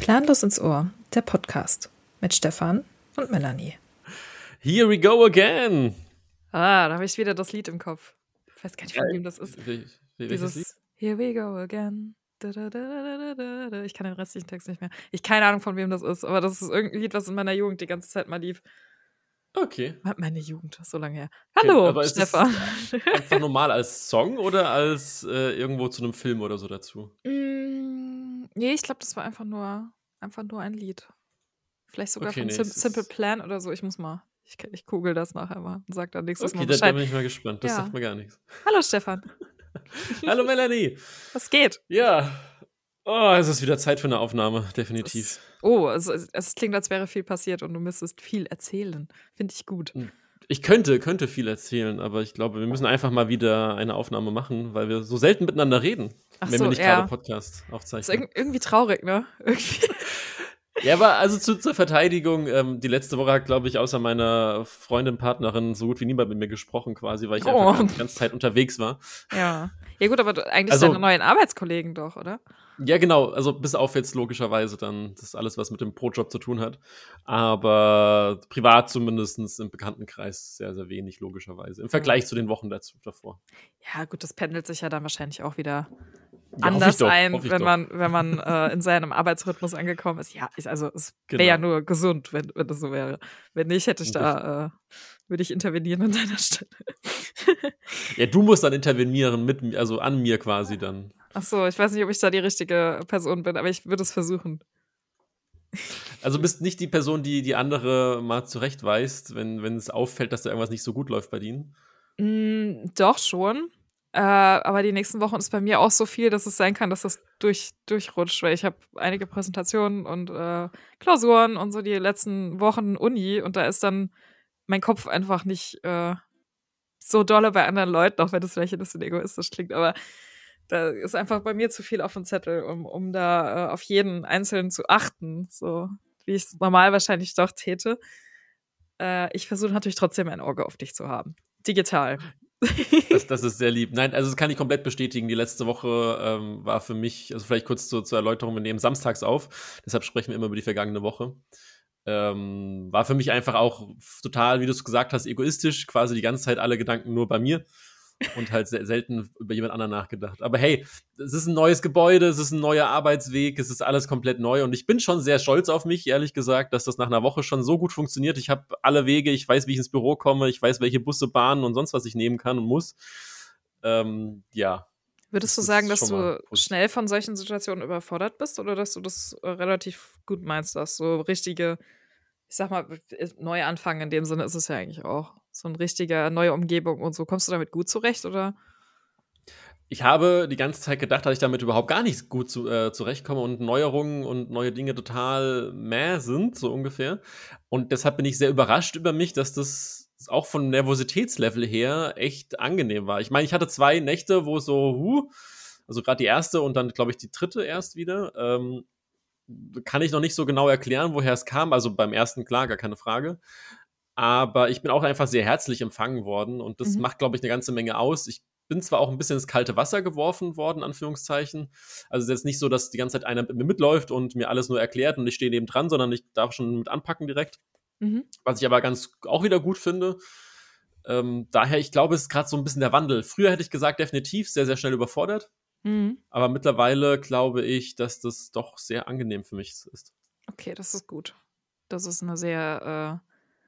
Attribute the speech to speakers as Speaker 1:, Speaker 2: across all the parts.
Speaker 1: Planlos ins Ohr, der Podcast mit Stefan und Melanie.
Speaker 2: Here we go again.
Speaker 1: Da habe ich wieder das Lied im Kopf. Ich weiß gar nicht, von wem das ist.
Speaker 2: Welches Lied?
Speaker 1: Here we go again. Ich kann den restlichen Text nicht mehr. Ich habe keine Ahnung, von wem das ist, aber das ist irgendein Lied, was in meiner Jugend die ganze Zeit mal lief.
Speaker 2: Okay.
Speaker 1: Meine Jugend, so lange her. Hallo,
Speaker 2: aber
Speaker 1: Stefan.
Speaker 2: Ist das einfach normal als Song oder als irgendwo zu einem Film oder so dazu?
Speaker 1: Nee, ich glaube, das war einfach nur ein Lied. Vielleicht sogar von Simple Plan oder so. Ich google das nachher mal und sag dann nächstes Mal Bescheid.
Speaker 2: Da bin ich mal gespannt. Das sagt mir gar nichts.
Speaker 1: Hallo, Stefan.
Speaker 2: Hallo, Melanie.
Speaker 1: Was geht?
Speaker 2: Ja. Oh, es ist wieder Zeit für eine Aufnahme, definitiv.
Speaker 1: Es klingt, als wäre viel passiert und du müsstest viel erzählen. Finde ich gut.
Speaker 2: Ich könnte viel erzählen, aber ich glaube, wir müssen einfach mal wieder eine Aufnahme machen, weil wir so selten miteinander reden, wenn wir nicht gerade Podcast aufzeichnen.
Speaker 1: Ist irgendwie traurig, ne? Irgendwie.
Speaker 2: Ja, aber also zur Verteidigung, die letzte Woche hat, glaube ich, außer meiner Freundin, Partnerin so gut wie niemand mit mir gesprochen quasi, weil ich einfach die ganze Zeit unterwegs war.
Speaker 1: Ja gut, aber eigentlich deine neuen Arbeitskollegen doch, oder?
Speaker 2: Ja, genau, also bis auf jetzt logischerweise dann das alles, was mit dem Pro-Job zu tun hat, aber privat zumindest im Bekanntenkreis sehr, sehr wenig, logischerweise, im Vergleich zu den Wochen davor.
Speaker 1: Ja gut, das pendelt sich ja dann wahrscheinlich auch wieder anders ein, wenn man in seinem Arbeitsrhythmus angekommen ist. Ja, es wäre ja nur gesund, wenn das so wäre. Wenn nicht, würde ich intervenieren an deiner Stelle.
Speaker 2: Ja, du musst dann intervenieren also an mir quasi dann.
Speaker 1: Ach so, ich weiß nicht, ob ich da die richtige Person bin, aber ich würde es versuchen.
Speaker 2: Also bist nicht die Person, die andere mal zurechtweist, wenn es auffällt, dass da irgendwas nicht so gut läuft bei denen?
Speaker 1: Doch schon. Aber die nächsten Wochen ist bei mir auch so viel, dass es sein kann, dass das durchrutscht, weil ich habe einige Präsentationen und Klausuren und so die letzten Wochen Uni und da ist dann mein Kopf einfach nicht so dolle bei anderen Leuten, auch wenn das vielleicht ein bisschen egoistisch klingt, aber da ist einfach bei mir zu viel auf dem Zettel, um da auf jeden Einzelnen zu achten, so wie ich es normal wahrscheinlich doch täte. Ich versuche natürlich trotzdem ein Auge auf dich zu haben. Digital.
Speaker 2: Das ist sehr lieb. Nein, also das kann ich komplett bestätigen. Die letzte Woche war für mich, also vielleicht kurz zur Erläuterung, wir nehmen samstags auf, deshalb sprechen wir immer über die vergangene Woche. War für mich einfach auch total, wie du es gesagt hast, egoistisch, quasi die ganze Zeit alle Gedanken nur bei mir und halt selten über jemand anderen nachgedacht. Aber hey, es ist ein neues Gebäude, es ist ein neuer Arbeitsweg, es ist alles komplett neu und ich bin schon sehr stolz auf mich, ehrlich gesagt, dass das nach einer Woche schon so gut funktioniert. Ich habe alle Wege, ich weiß, wie ich ins Büro komme, ich weiß, welche Busse, Bahnen und sonst was ich nehmen kann und muss. Ja.
Speaker 1: Würdest du sagen, dass du schnell von solchen Situationen überfordert bist oder dass du das relativ gut meinst, dass so richtige, ich sag mal, Neuanfang in dem Sinne ist es ja eigentlich auch. So ein richtiger neue Umgebung und so. Kommst du damit gut zurecht, oder?
Speaker 2: Ich habe die ganze Zeit gedacht, dass ich damit überhaupt gar nicht gut zurechtkomme und Neuerungen und neue Dinge total sind, so ungefähr. Und deshalb bin ich sehr überrascht über mich, dass das auch von Nervositätslevel her echt angenehm war. Ich meine, ich hatte 2 Nächte, wo es so, also gerade die erste und dann, glaube ich, die dritte erst wieder. Kann ich noch nicht so genau erklären, woher es kam. Also beim ersten, klar, gar keine Frage. Aber ich bin auch einfach sehr herzlich empfangen worden und das macht, glaube ich, eine ganze Menge aus. Ich bin zwar auch ein bisschen ins kalte Wasser geworfen worden, Anführungszeichen. Also es ist jetzt nicht so, dass die ganze Zeit einer mit mir mitläuft und mir alles nur erklärt und ich stehe neben dran, sondern ich darf schon mit anpacken direkt. Was ich aber auch wieder gut finde. Daher, ich glaube, es ist gerade so ein bisschen der Wandel. Früher hätte ich gesagt, definitiv sehr, sehr schnell überfordert. Aber mittlerweile glaube ich, dass das doch sehr angenehm für mich ist.
Speaker 1: Okay, das ist gut. Das ist eine sehr,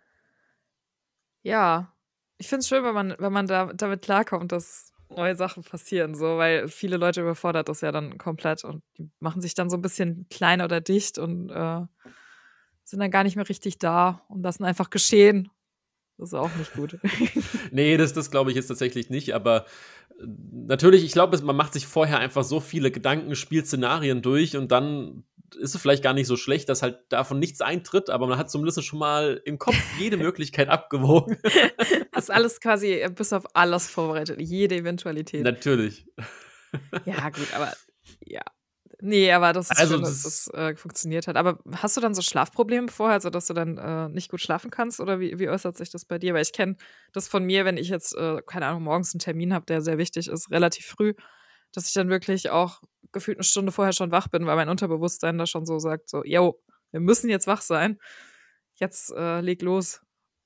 Speaker 1: ich finde es schön, wenn man damit klarkommt, dass neue Sachen passieren, so, weil viele Leute überfordert das ja dann komplett und die machen sich dann so ein bisschen klein oder dicht und sind dann gar nicht mehr richtig da und lassen einfach geschehen. Das ist auch nicht gut.
Speaker 2: Nee, das glaube ich jetzt tatsächlich nicht, aber natürlich, ich glaube, man macht sich vorher einfach so viele Gedanken, spielt Szenarien durch und dann ist es vielleicht gar nicht so schlecht, dass halt davon nichts eintritt, aber man hat zumindest schon mal im Kopf jede Möglichkeit abgewogen.
Speaker 1: Hast alles quasi bis auf alles vorbereitet, jede Eventualität.
Speaker 2: Natürlich.
Speaker 1: Ja, gut, aber ja. Nee, aber das ist schön, dass das funktioniert hat. Aber hast du dann so Schlafprobleme vorher, also dass du dann nicht gut schlafen kannst? Oder wie äußert sich das bei dir? Weil ich kenne das von mir, wenn ich jetzt, keine Ahnung, morgens einen Termin habe, der sehr wichtig ist, relativ früh, dass ich dann wirklich auch gefühlt 'ne Stunde vorher schon wach bin, weil mein Unterbewusstsein da schon so sagt, so: „Jo, wir müssen jetzt wach sein. Jetzt, leg los.“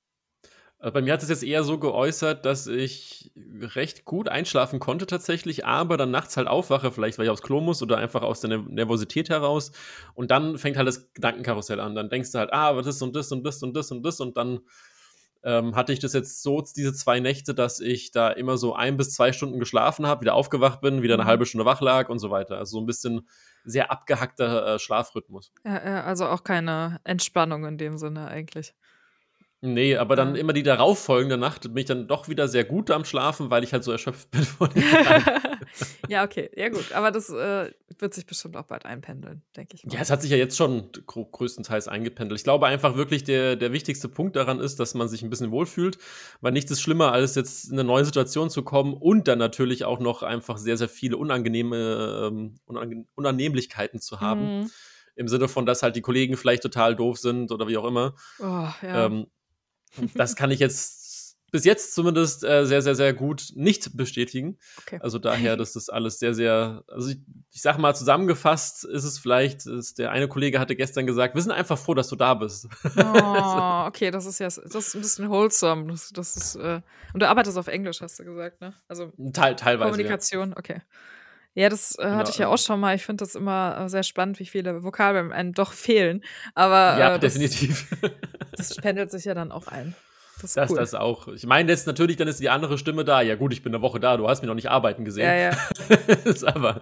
Speaker 2: Bei mir hat es jetzt eher so geäußert, dass ich recht gut einschlafen konnte tatsächlich, aber dann nachts halt aufwache, vielleicht weil ich aufs Klo muss oder einfach aus der Nervosität heraus. Und dann fängt halt das Gedankenkarussell an. Dann denkst du halt, aber das und das und das und das und das. Und dann hatte ich das jetzt so, diese 2 Nächte, dass ich da immer so 1 bis 2 Stunden geschlafen habe, wieder aufgewacht bin, wieder eine halbe Stunde wach lag und so weiter. Also so ein bisschen sehr abgehackter Schlafrhythmus.
Speaker 1: Ja, ja, also auch keine Entspannung in dem Sinne eigentlich.
Speaker 2: Nee, aber dann
Speaker 1: Ja.
Speaker 2: immer die darauffolgende Nacht bin ich dann doch wieder sehr gut am Schlafen, weil ich halt so erschöpft bin von dem Tag.
Speaker 1: Ja, okay. Ja gut, aber das, wird sich bestimmt auch bald einpendeln, denke ich
Speaker 2: Ja,
Speaker 1: mal.
Speaker 2: es hat sich ja jetzt schon größtenteils eingependelt. Ich glaube einfach wirklich, der wichtigste Punkt daran ist, dass man sich ein bisschen wohlfühlt, weil nichts ist schlimmer, als jetzt in 'ne neue Situation zu kommen und dann natürlich auch noch einfach sehr, sehr viele unangenehme, Unannehmlichkeiten zu haben.
Speaker 1: Mhm.
Speaker 2: Im Sinne von, dass halt die Kollegen vielleicht total doof sind oder wie auch immer.
Speaker 1: Oh, ja.
Speaker 2: Ähm, Das kann ich jetzt bis jetzt zumindest, sehr, sehr, sehr gut nicht bestätigen.
Speaker 1: Okay.
Speaker 2: Also daher, das ist alles sehr, sehr also ich sage mal, zusammengefasst ist es vielleicht der eine Kollege hatte gestern gesagt: „Wir sind einfach froh, dass du da bist.“
Speaker 1: Oh, okay, das ist ja das ist 'n bisschen wholesome. Das ist, und du arbeitest auf Englisch, hast du gesagt, ne? Also,
Speaker 2: Teilweise, ja.
Speaker 1: Kommunikation, okay. Ja, das,
Speaker 2: Genau,
Speaker 1: hatte ich ja auch schon mal. Ich finde das immer, sehr spannend, wie viele Vokabeln einem doch fehlen.
Speaker 2: ja,
Speaker 1: Aber,
Speaker 2: definitiv.
Speaker 1: das pendelt sich ja dann auch ein. Das ist
Speaker 2: Das
Speaker 1: cool.
Speaker 2: das auch. Ich meine jetzt natürlich, dann ist die andere Stimme da: „Ja gut, ich bin 'ne Woche da, du hast mich noch nicht arbeiten
Speaker 1: Ja,
Speaker 2: gesehen.“
Speaker 1: ja.
Speaker 2: Ist aber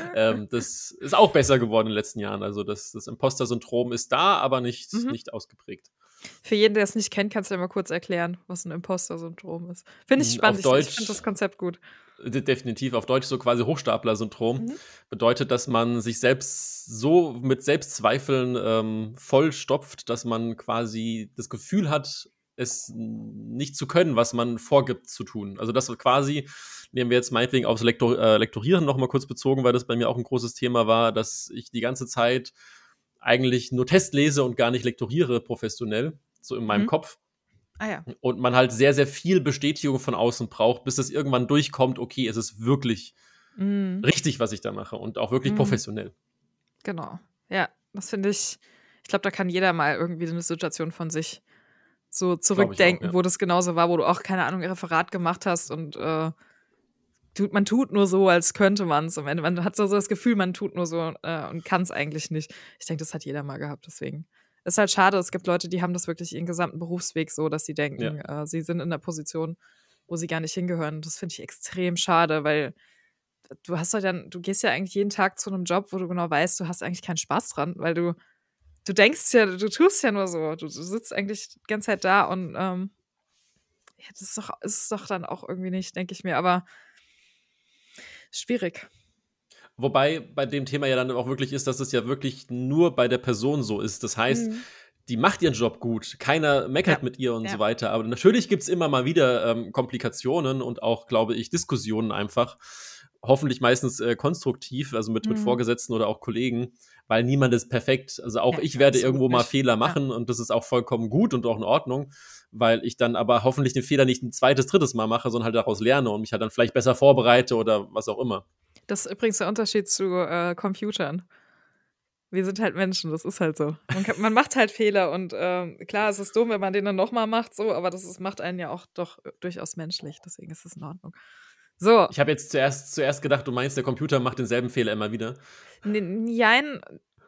Speaker 2: das ist auch besser geworden in den letzten Jahren. Also, das Imposter-Syndrom ist da, aber nicht
Speaker 1: Mhm.
Speaker 2: nicht ausgeprägt.
Speaker 1: Für jeden, der es nicht kennt, kannst du ja mal kurz erklären, was 'n Imposter-Syndrom ist. Finde ich spannend.
Speaker 2: Auf
Speaker 1: Ich finde das
Speaker 2: Deutsch
Speaker 1: Konzept gut.
Speaker 2: definitiv, auf Deutsch so quasi Hochstapler-Syndrom.
Speaker 1: Mhm.
Speaker 2: Bedeutet, dass man sich selbst so mit Selbstzweifeln, vollstopft, dass man quasi das Gefühl hat, es nicht zu können, was man vorgibt zu tun. Also, das quasi nehmen wir jetzt meinetwegen aufs Lektorieren noch mal kurz bezogen, weil das bei mir auch ein großes Thema war, dass ich die ganze Zeit eigentlich nur Test lese und gar nicht lektoriere professionell, so in meinem
Speaker 1: Mhm.
Speaker 2: Kopf.
Speaker 1: Ah ja.
Speaker 2: Und man halt sehr, sehr viel Bestätigung von außen braucht, bis es irgendwann durchkommt: „Okay, es ist wirklich
Speaker 1: Mhm.
Speaker 2: richtig, was ich da mache und auch wirklich
Speaker 1: Mhm.
Speaker 2: professionell.“
Speaker 1: Genau. Ja, das finde ich glaube, da kann jeder mal irgendwie so 'ne Situation von sich so
Speaker 2: Glaube ich auch,
Speaker 1: zurückdenken,
Speaker 2: ja.
Speaker 1: wo das genauso war, wo du auch, keine Ahnung, 'n Referat gemacht hast und, man tut nur so, als könnte man's am Ende. Man hat so das Gefühl, man tut nur so, und kann's eigentlich nicht. Ich denke, das hat jeder mal gehabt, deswegen ist halt schade. Es gibt Leute, die haben das wirklich ihren gesamten Berufsweg so, dass sie
Speaker 2: Ja.
Speaker 1: denken, sie sind in 'ner Position, wo sie gar nicht hingehören. Das finde ich extrem schade, weil du gehst ja eigentlich jeden Tag zu 'nem Job, wo du genau weißt, du hast eigentlich keinen Spaß dran, weil du denkst ja, du tust ja nur so. Du sitzt eigentlich die ganze Zeit da und, ja, das ist doch dann auch irgendwie nicht, denke ich mir, aber schwierig.
Speaker 2: Wobei bei dem Thema ja dann auch wirklich ist, dass es ja wirklich nur bei der Person so ist. Das heißt,
Speaker 1: Mhm.
Speaker 2: die macht ihren Job gut, keiner
Speaker 1: Ja,
Speaker 2: meckert mit ihr und so
Speaker 1: ja.
Speaker 2: weiter. Aber natürlich gibt's immer mal wieder, Komplikationen und auch, glaube ich, Diskussionen einfach. Hoffentlich meistens, konstruktiv, also mit
Speaker 1: Mhm.
Speaker 2: Vorgesetzten oder auch Kollegen, weil niemand ist perfekt. Also, auch
Speaker 1: Ne,
Speaker 2: ich werde
Speaker 1: absolut
Speaker 2: irgendwo mal
Speaker 1: nicht.
Speaker 2: Fehler
Speaker 1: Ja.
Speaker 2: machen und das ist auch vollkommen gut und auch in Ordnung, weil ich dann aber hoffentlich den Fehler nicht ein zweites, drittes Mal mache, sondern halt daraus lerne und mich halt dann vielleicht besser vorbereite oder was auch immer.
Speaker 1: Das ist übrigens der Unterschied zu, Computern. Wir sind halt Menschen, das ist halt so. Man macht halt Fehler und, klar, es ist dumm, wenn man den dann noch mal macht so, aber macht einen ja auch doch durchaus menschlich, deswegen ist es in Ordnung. So,
Speaker 2: Ich habe jetzt zuerst gedacht, du meinst, der Computer macht denselben Fehler immer wieder.
Speaker 1: jein,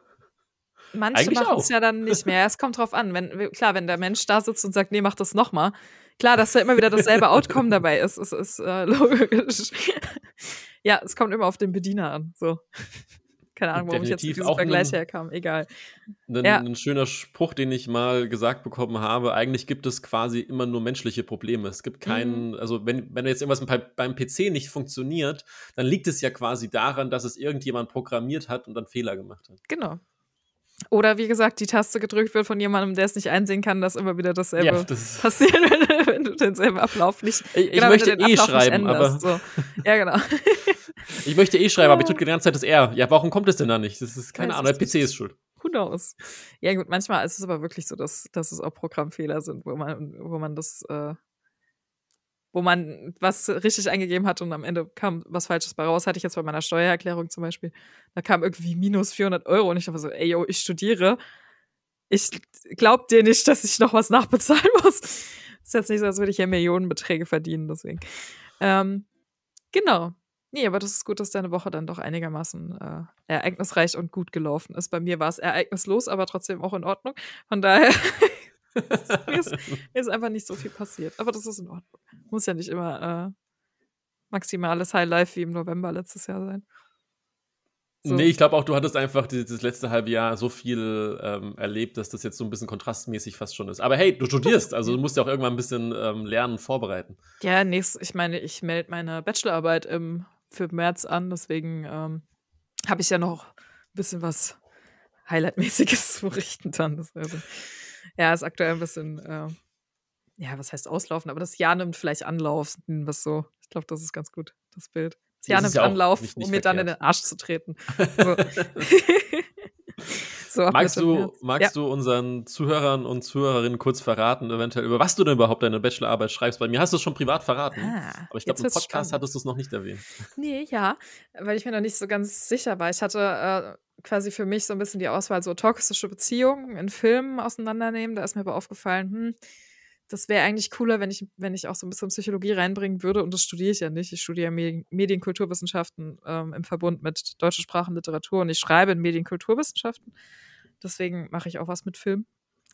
Speaker 1: manche
Speaker 2: Eigentlich
Speaker 1: machen's
Speaker 2: auch.
Speaker 1: ja dann nicht mehr. Es kommt drauf an, wenn der Mensch da sitzt und sagt: „Ne, mach das noch mal.“ Klar, dass da immer wieder dasselbe Outcome dabei ist, logisch. Ja, es kommt immer auf den Bediener an, so. Keine Ahnung, warum ich jetzt mit
Speaker 2: Definitiv
Speaker 1: diesem
Speaker 2: auch
Speaker 1: Vergleich
Speaker 2: 'nen
Speaker 1: herkam, egal.
Speaker 2: 'nen
Speaker 1: Ja,
Speaker 2: 'nen schöner Spruch, den ich mal gesagt bekommen habe. Eigentlich gibt es quasi immer nur menschliche Probleme. Es gibt
Speaker 1: mhm,
Speaker 2: keinen also, wenn jetzt irgendwas beim PC nicht funktioniert, dann liegt es ja quasi daran, dass es irgendjemand programmiert hat und dann Fehler gemacht hat.
Speaker 1: genau. Oder wie gesagt, die Taste gedrückt wird von jemandem, der es nicht einsehen kann, dass immer wieder
Speaker 2: Ja,
Speaker 1: dasselbe
Speaker 2: das
Speaker 1: passiert, wenn du denselben Ablauf nicht
Speaker 2: ich
Speaker 1: genau, wenn du
Speaker 2: möchte
Speaker 1: den
Speaker 2: eh
Speaker 1: Ablauf nicht
Speaker 2: schreiben,
Speaker 1: änderst,
Speaker 2: aber
Speaker 1: so. Ja, genau.
Speaker 2: ich möchte eh schreiben, aber ich drücke die ganze Zeit das R. Ja, warum kommt es denn da nicht? Das ist keine
Speaker 1: Weiß
Speaker 2: Ahnung,
Speaker 1: ich
Speaker 2: der PC ist
Speaker 1: nicht.
Speaker 2: schuld.
Speaker 1: Who knows? Ja gut, manchmal ist es aber wirklich so, dass es auch Programmfehler sind, wo man das, wo man was richtig eingegeben hat und am Ende kam was Falsches bei raus. Hatte ich jetzt bei meiner Steuererklärung zum Beispiel. Da kam irgendwie minus 400 Euro und ich dachte so, ey, yo, ich studiere. Ich glaub dir nicht, dass ich noch was nachbezahlen muss. Ist jetzt nicht so, als würde ich ja Millionenbeträge verdienen, deswegen. Genau. Nee, aber das ist gut, dass deine Woche dann doch einigermaßen ereignisreich und gut gelaufen ist. Bei mir war es ereignislos, aber trotzdem auch in Ordnung. Von daher mir ist einfach nicht so viel passiert. Aber das ist in Ordnung. Muss ja nicht immer maximales Highlife wie im November letztes Jahr sein. So.
Speaker 2: Nee, ich glaube auch, du hattest einfach dieses letzte halbe Jahr so viel erlebt, dass das jetzt so ein bisschen kontrastmäßig fast schon ist. Aber hey, du studierst, also du musst ja auch irgendwann ein bisschen lernen und vorbereiten.
Speaker 1: Ja, ich meine, ich melde meine Bachelorarbeit für März an, deswegen habe ich ja noch ein bisschen was Highlight-mäßiges zu berichten dann. Ja, ist aktuell ein bisschen, was heißt auslaufen, aber das Jahr nimmt vielleicht Anlauf, was so. Ich glaube, das ist ganz gut, das Bild. Das Jahr
Speaker 2: Das ist
Speaker 1: nimmt
Speaker 2: ja auch
Speaker 1: Anlauf,
Speaker 2: nicht
Speaker 1: um mir dann in
Speaker 2: verkehrt.
Speaker 1: den Arsch zu treten. So, so ab
Speaker 2: Magst
Speaker 1: Mitte März. Ja.
Speaker 2: magst du unseren Zuhörern und Zuhörerinnen kurz verraten, eventuell, über was du denn überhaupt deine Bachelorarbeit schreibst? Bei mir hast du es schon privat verraten, aber ich glaube,
Speaker 1: Jetzt
Speaker 2: im
Speaker 1: wird's
Speaker 2: Podcast
Speaker 1: spannend.
Speaker 2: hattest du es noch nicht erwähnt.
Speaker 1: Nee, ja, weil ich mir noch nicht so ganz sicher war. Ich hatte quasi für mich so ein bisschen die Auswahl, so toxische Beziehungen in Filmen auseinandernehmen. Da ist mir aber aufgefallen, das wäre eigentlich cooler, wenn ich auch so ein bisschen Psychologie reinbringen würde. Und das studiere ich ja nicht. Ich studiere Medienkulturwissenschaften im Verbund mit deutscher Sprache und Literatur. Und ich schreibe in Medienkulturwissenschaften. Deswegen mache ich auch was mit Film.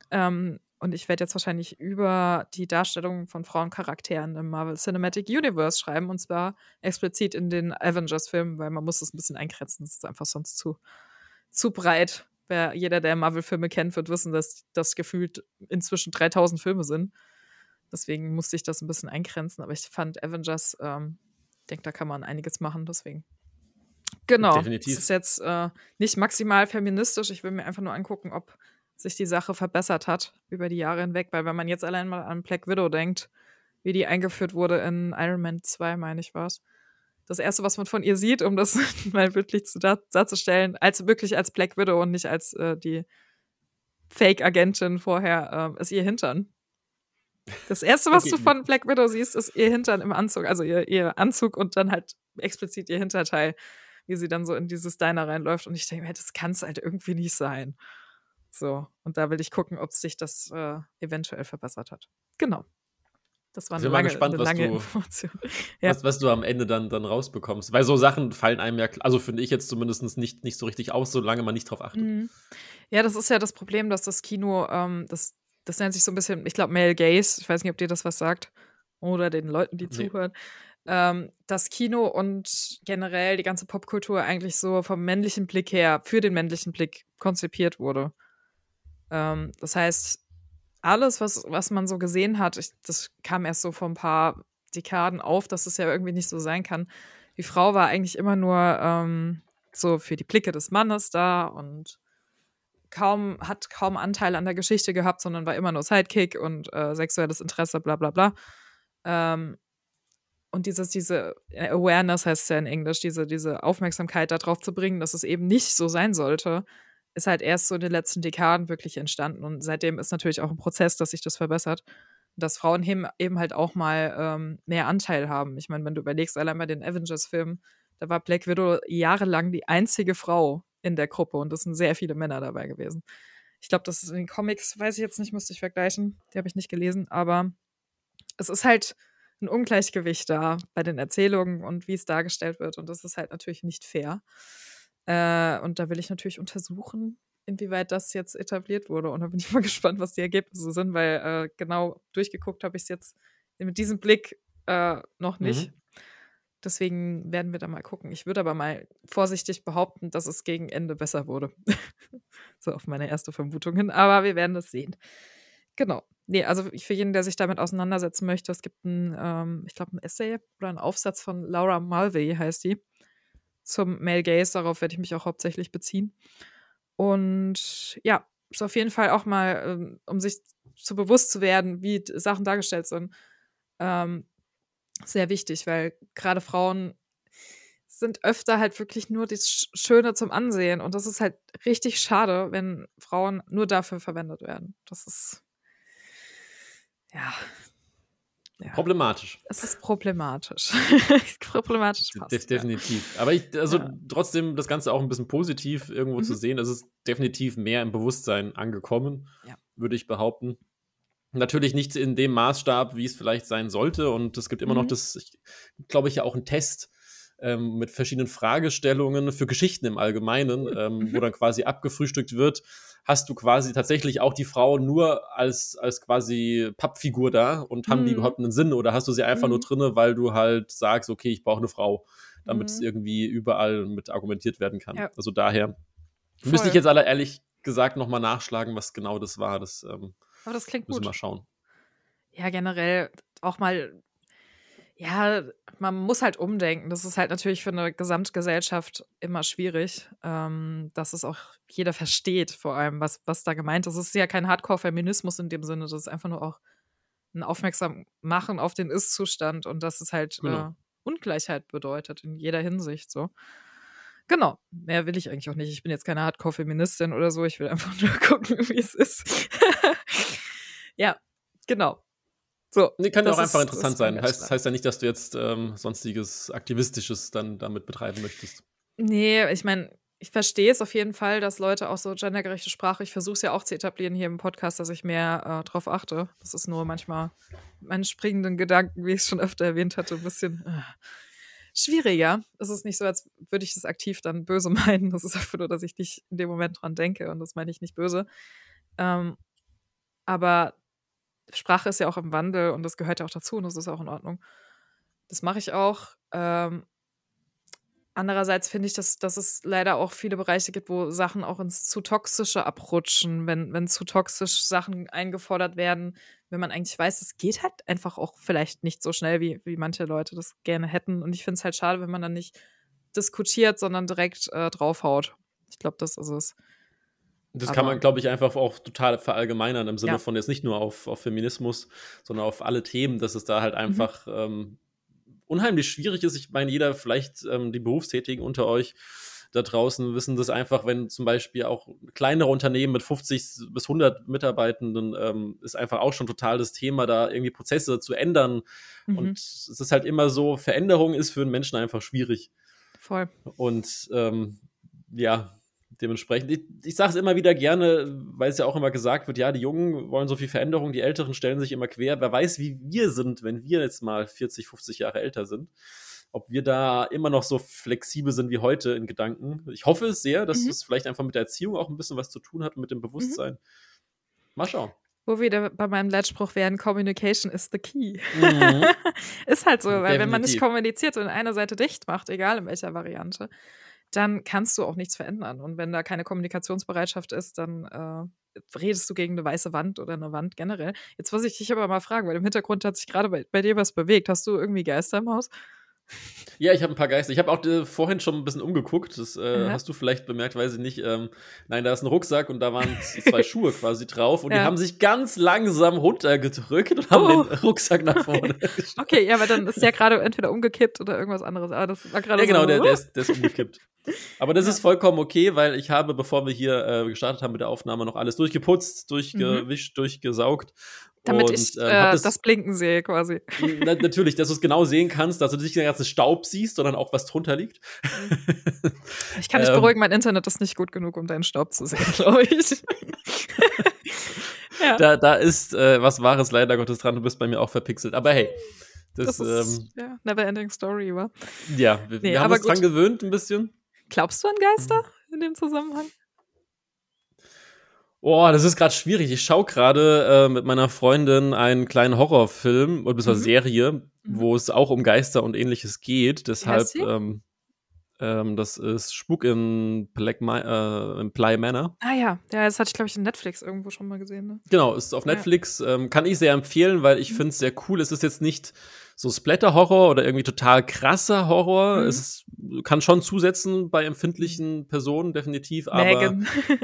Speaker 1: Und ich werde jetzt wahrscheinlich über die Darstellung von Frauencharakteren im Marvel Cinematic Universe schreiben. Und zwar explizit in den Avengers-Filmen, weil man muss das ein bisschen eingrenzen. Das ist einfach sonst zu breit. Jeder, der Marvel-Filme kennt, wird wissen, dass das gefühlt inzwischen 3000 Filme sind. Deswegen musste ich das ein bisschen eingrenzen. Aber ich fand Avengers, denke, da kann man einiges machen. Deswegen. Genau. Es ist
Speaker 2: Definitiv.
Speaker 1: jetzt nicht maximal feministisch. Ich will mir einfach nur angucken, ob sich die Sache verbessert hat über die Jahre hinweg. Weil wenn man jetzt allein mal an Black Widow denkt, wie die eingeführt wurde in Iron Man 2, meine ich, war es. Das Erste, was man von ihr sieht, um das mal wirklich darzustellen, wirklich als Black Widow und nicht als die Fake-Agentin vorher, ist ihr Hintern. Das Erste, was du
Speaker 2: Okay,
Speaker 1: von Black Widow siehst, ist ihr Hintern im Anzug. Also ihr Anzug und dann halt explizit ihr Hinterteil, wie sie dann so in dieses Diner reinläuft. Und ich denke mir, das kann es halt irgendwie nicht sein. So, und da will ich gucken, ob sich das eventuell verbessert hat. Genau. Das war
Speaker 2: ich
Speaker 1: eine
Speaker 2: bin mal
Speaker 1: lange
Speaker 2: gespannt,
Speaker 1: Information. Ja.
Speaker 2: was du am Ende dann rausbekommst. Weil so Sachen fallen einem ja, also finde ich jetzt zumindest nicht so richtig aus, solange man nicht drauf achtet.
Speaker 1: Mhm. Ja, das ist ja das Problem, dass das Kino, das nennt sich so ein bisschen, ich glaube, Male Gaze, ich weiß nicht, ob dir das was sagt, oder den Leuten, die
Speaker 2: Nee.
Speaker 1: zuhören, das Kino und generell die ganze Popkultur eigentlich so vom männlichen Blick her für den männlichen Blick konzipiert wurde. Das heißt, alles, was man so gesehen hat, das kam erst so vor ein paar Dekaden auf, dass es ja irgendwie nicht so sein kann. Die Frau war eigentlich immer nur so für die Blicke des Mannes da und hat kaum Anteil an der Geschichte gehabt, sondern war immer nur Sidekick und sexuelles Interesse, bla bla bla. Und diese Awareness heißt es ja in Englisch, diese Aufmerksamkeit darauf zu bringen, dass es eben nicht so sein sollte, ist halt erst so in den letzten Dekaden wirklich entstanden. Und seitdem ist natürlich auch ein Prozess, dass sich das verbessert. Dass Frauen eben halt auch mal mehr Anteil haben. Ich meine, wenn du überlegst, allein bei den Avengers-Filmen, da war Black Widow jahrelang die einzige Frau in der Gruppe und es sind sehr viele Männer dabei gewesen. Ich glaube, das ist in den Comics, weiß ich jetzt nicht, müsste ich vergleichen. Die habe ich nicht gelesen, aber es ist halt ein Ungleichgewicht da bei den Erzählungen und wie es dargestellt wird. Und das ist halt natürlich nicht fair. Und da will ich natürlich untersuchen, inwieweit das jetzt etabliert wurde. Und da bin ich mal gespannt, was die Ergebnisse sind, weil genau durchgeguckt habe ich es jetzt mit diesem Blick noch nicht.
Speaker 2: Mhm.
Speaker 1: Deswegen werden wir da mal gucken. Ich würde aber mal vorsichtig behaupten, dass es gegen Ende besser wurde. So auf meine erste Vermutung hin. Aber wir werden das sehen. Genau. Nee, also für jeden, der sich damit auseinandersetzen möchte, es gibt ich glaube, ein Essay oder einen Aufsatz von Laura Mulvey, heißt die, zum Male Gaze. Darauf werde ich mich auch hauptsächlich beziehen. Und ja, ist auf jeden Fall auch mal, um sich zu bewusst zu werden, wie Sachen dargestellt sind, sehr wichtig, weil gerade Frauen sind öfter halt wirklich nur das Schöne zum Ansehen. Und das ist halt richtig schade, wenn Frauen nur dafür verwendet werden. Das ist, ja,
Speaker 2: Problematisch.
Speaker 1: Es ist problematisch. Problematisch passt.
Speaker 2: Definitiv. Aber trotzdem das Ganze auch ein bisschen positiv irgendwo zu sehen. Es ist definitiv mehr im Bewusstsein angekommen, würde ich behaupten. Natürlich nicht in dem Maßstab, wie es vielleicht sein sollte. Und es gibt immer noch glaube ich, ja auch einen Test mit verschiedenen Fragestellungen für Geschichten im Allgemeinen, wo dann quasi abgefrühstückt wird. Hast du quasi tatsächlich auch die Frau nur als quasi Pappfigur da und haben die überhaupt einen Sinn? Oder hast du sie einfach nur drinne, weil du halt sagst, okay, ich brauche eine Frau, damit es irgendwie überall mit argumentiert werden kann? Ja. Also daher müsste ich jetzt ehrlich gesagt nochmal nachschlagen, was genau das war.
Speaker 1: Aber das klingt
Speaker 2: müssen
Speaker 1: gut.
Speaker 2: wir mal schauen.
Speaker 1: Ja, generell auch mal, man muss halt umdenken. Das ist halt natürlich für eine Gesamtgesellschaft immer schwierig, dass es auch jeder versteht, vor allem, was da gemeint ist. Es ist ja kein Hardcore-Feminismus in dem Sinne, das ist einfach nur auch ein Aufmerksammachen auf den Ist-Zustand und dass es halt Ungleichheit bedeutet in jeder Hinsicht so. Genau, mehr will ich eigentlich auch nicht. Ich bin jetzt keine Hardcore-Feministin oder so, ich will einfach nur gucken, wie es ist. Ja, genau. So,
Speaker 2: nee, kann ja auch einfach interessant sein. Heißt ja nicht, dass du jetzt sonstiges Aktivistisches dann damit betreiben möchtest.
Speaker 1: Nee, ich meine, ich verstehe es auf jeden Fall, dass Leute auch so gendergerechte Sprache, ich versuche es ja auch zu etablieren hier im Podcast, dass ich mehr drauf achte. Das ist nur manchmal meine springenden Gedanken, wie ich es schon öfter erwähnt hatte, ein bisschen schwieriger. Es ist nicht so, als würde ich das aktiv dann böse meinen. Das ist einfach nur, dass ich nicht in dem Moment dran denke und das meine ich nicht böse. Aber Sprache ist ja auch im Wandel und das gehört ja auch dazu und das ist auch in Ordnung. Das mache ich auch. Andererseits finde ich, dass es leider auch viele Bereiche gibt, wo Sachen auch ins zu Toxische abrutschen, wenn zu toxisch Sachen eingefordert werden, wenn man eigentlich weiß, es geht halt einfach auch vielleicht nicht so schnell, wie manche Leute das gerne hätten. Und ich finde es halt schade, wenn man dann nicht diskutiert, sondern direkt draufhaut. Ich glaube, das ist es.
Speaker 2: Das kann man, glaube ich, einfach auch total verallgemeinern im Sinne von jetzt nicht nur auf Feminismus, sondern auf alle Themen, dass es da halt einfach unheimlich schwierig ist. Ich meine, jeder, vielleicht die Berufstätigen unter euch da draußen wissen das einfach, wenn zum Beispiel auch kleinere Unternehmen mit 50 bis 100 Mitarbeitenden ist einfach auch schon total das Thema, da irgendwie Prozesse zu ändern. Und es ist halt immer so, Veränderung ist für einen Menschen einfach schwierig.
Speaker 1: Voll.
Speaker 2: Und dementsprechend, ich sage es immer wieder gerne, weil es ja auch immer gesagt wird, ja, die Jungen wollen so viel Veränderung, die Älteren stellen sich immer quer. Wer weiß, wie wir sind, wenn wir jetzt mal 40, 50 Jahre älter sind. Ob wir da immer noch so flexibel sind wie heute in Gedanken. Ich hoffe es sehr, dass es vielleicht einfach mit der Erziehung auch ein bisschen was zu tun hat, mit dem Bewusstsein. Mal schauen.
Speaker 1: Wo wir bei meinem Leitspruch wären, Communication is the key. Ist halt so, weil Definitiv. Wenn man nicht kommuniziert und eine Seite dicht macht, egal in welcher Variante, dann kannst du auch nichts verändern. Und wenn da keine Kommunikationsbereitschaft ist, dann redest du gegen eine weiße Wand oder eine Wand generell. Jetzt muss ich dich aber mal fragen, weil im Hintergrund hat sich gerade bei dir was bewegt. Hast du irgendwie Geister im Haus?
Speaker 2: Ja, ich habe ein paar Geister. Ich habe auch vorhin schon ein bisschen umgeguckt. Das hast du vielleicht bemerkt, weiß ich nicht. Nein, da ist ein Rucksack und da waren 2 Schuhe quasi drauf. Und die haben sich ganz langsam runtergedrückt und haben den Rucksack nach vorne gestellt.
Speaker 1: Okay, ja, aber dann ist der gerade entweder umgekippt oder irgendwas anderes. Aber das war gerade
Speaker 2: genau, der ist umgekippt. Aber das ist vollkommen okay, weil ich habe, bevor wir hier gestartet haben mit der Aufnahme, noch alles durchgeputzt, durchgewischt, durchgesaugt.
Speaker 1: Damit ich das Blinken sehe quasi.
Speaker 2: Natürlich, dass du es genau sehen kannst, dass du nicht den ganzen Staub siehst, sondern auch, was drunter liegt.
Speaker 1: Ich kann dich beruhigen, mein Internet ist nicht gut genug, um deinen Staub zu sehen, glaube ich.
Speaker 2: Da ist was Wahres leider Gottes dran, du bist bei mir auch verpixelt. Aber hey, das
Speaker 1: ist never-ending story, wa?
Speaker 2: Ja, wir haben uns dran gewöhnt ein bisschen.
Speaker 1: Glaubst du an Geister in dem Zusammenhang?
Speaker 2: Oh, das ist gerade schwierig. Ich schaue gerade mit meiner Freundin einen kleinen Horrorfilm oder eine Serie, wo es auch um Geister und Ähnliches geht. Deshalb, das ist Spuk in Bly Manor.
Speaker 1: Ah ja, das hatte ich, glaube ich, in Netflix irgendwo schon mal gesehen. Ne?
Speaker 2: Genau, ist auf Netflix. Kann ich sehr empfehlen, weil ich finde es sehr cool. Es ist jetzt nicht so Splatter-Horror oder irgendwie total krasser Horror. Es kann schon zusetzen bei empfindlichen Personen, definitiv. Aber,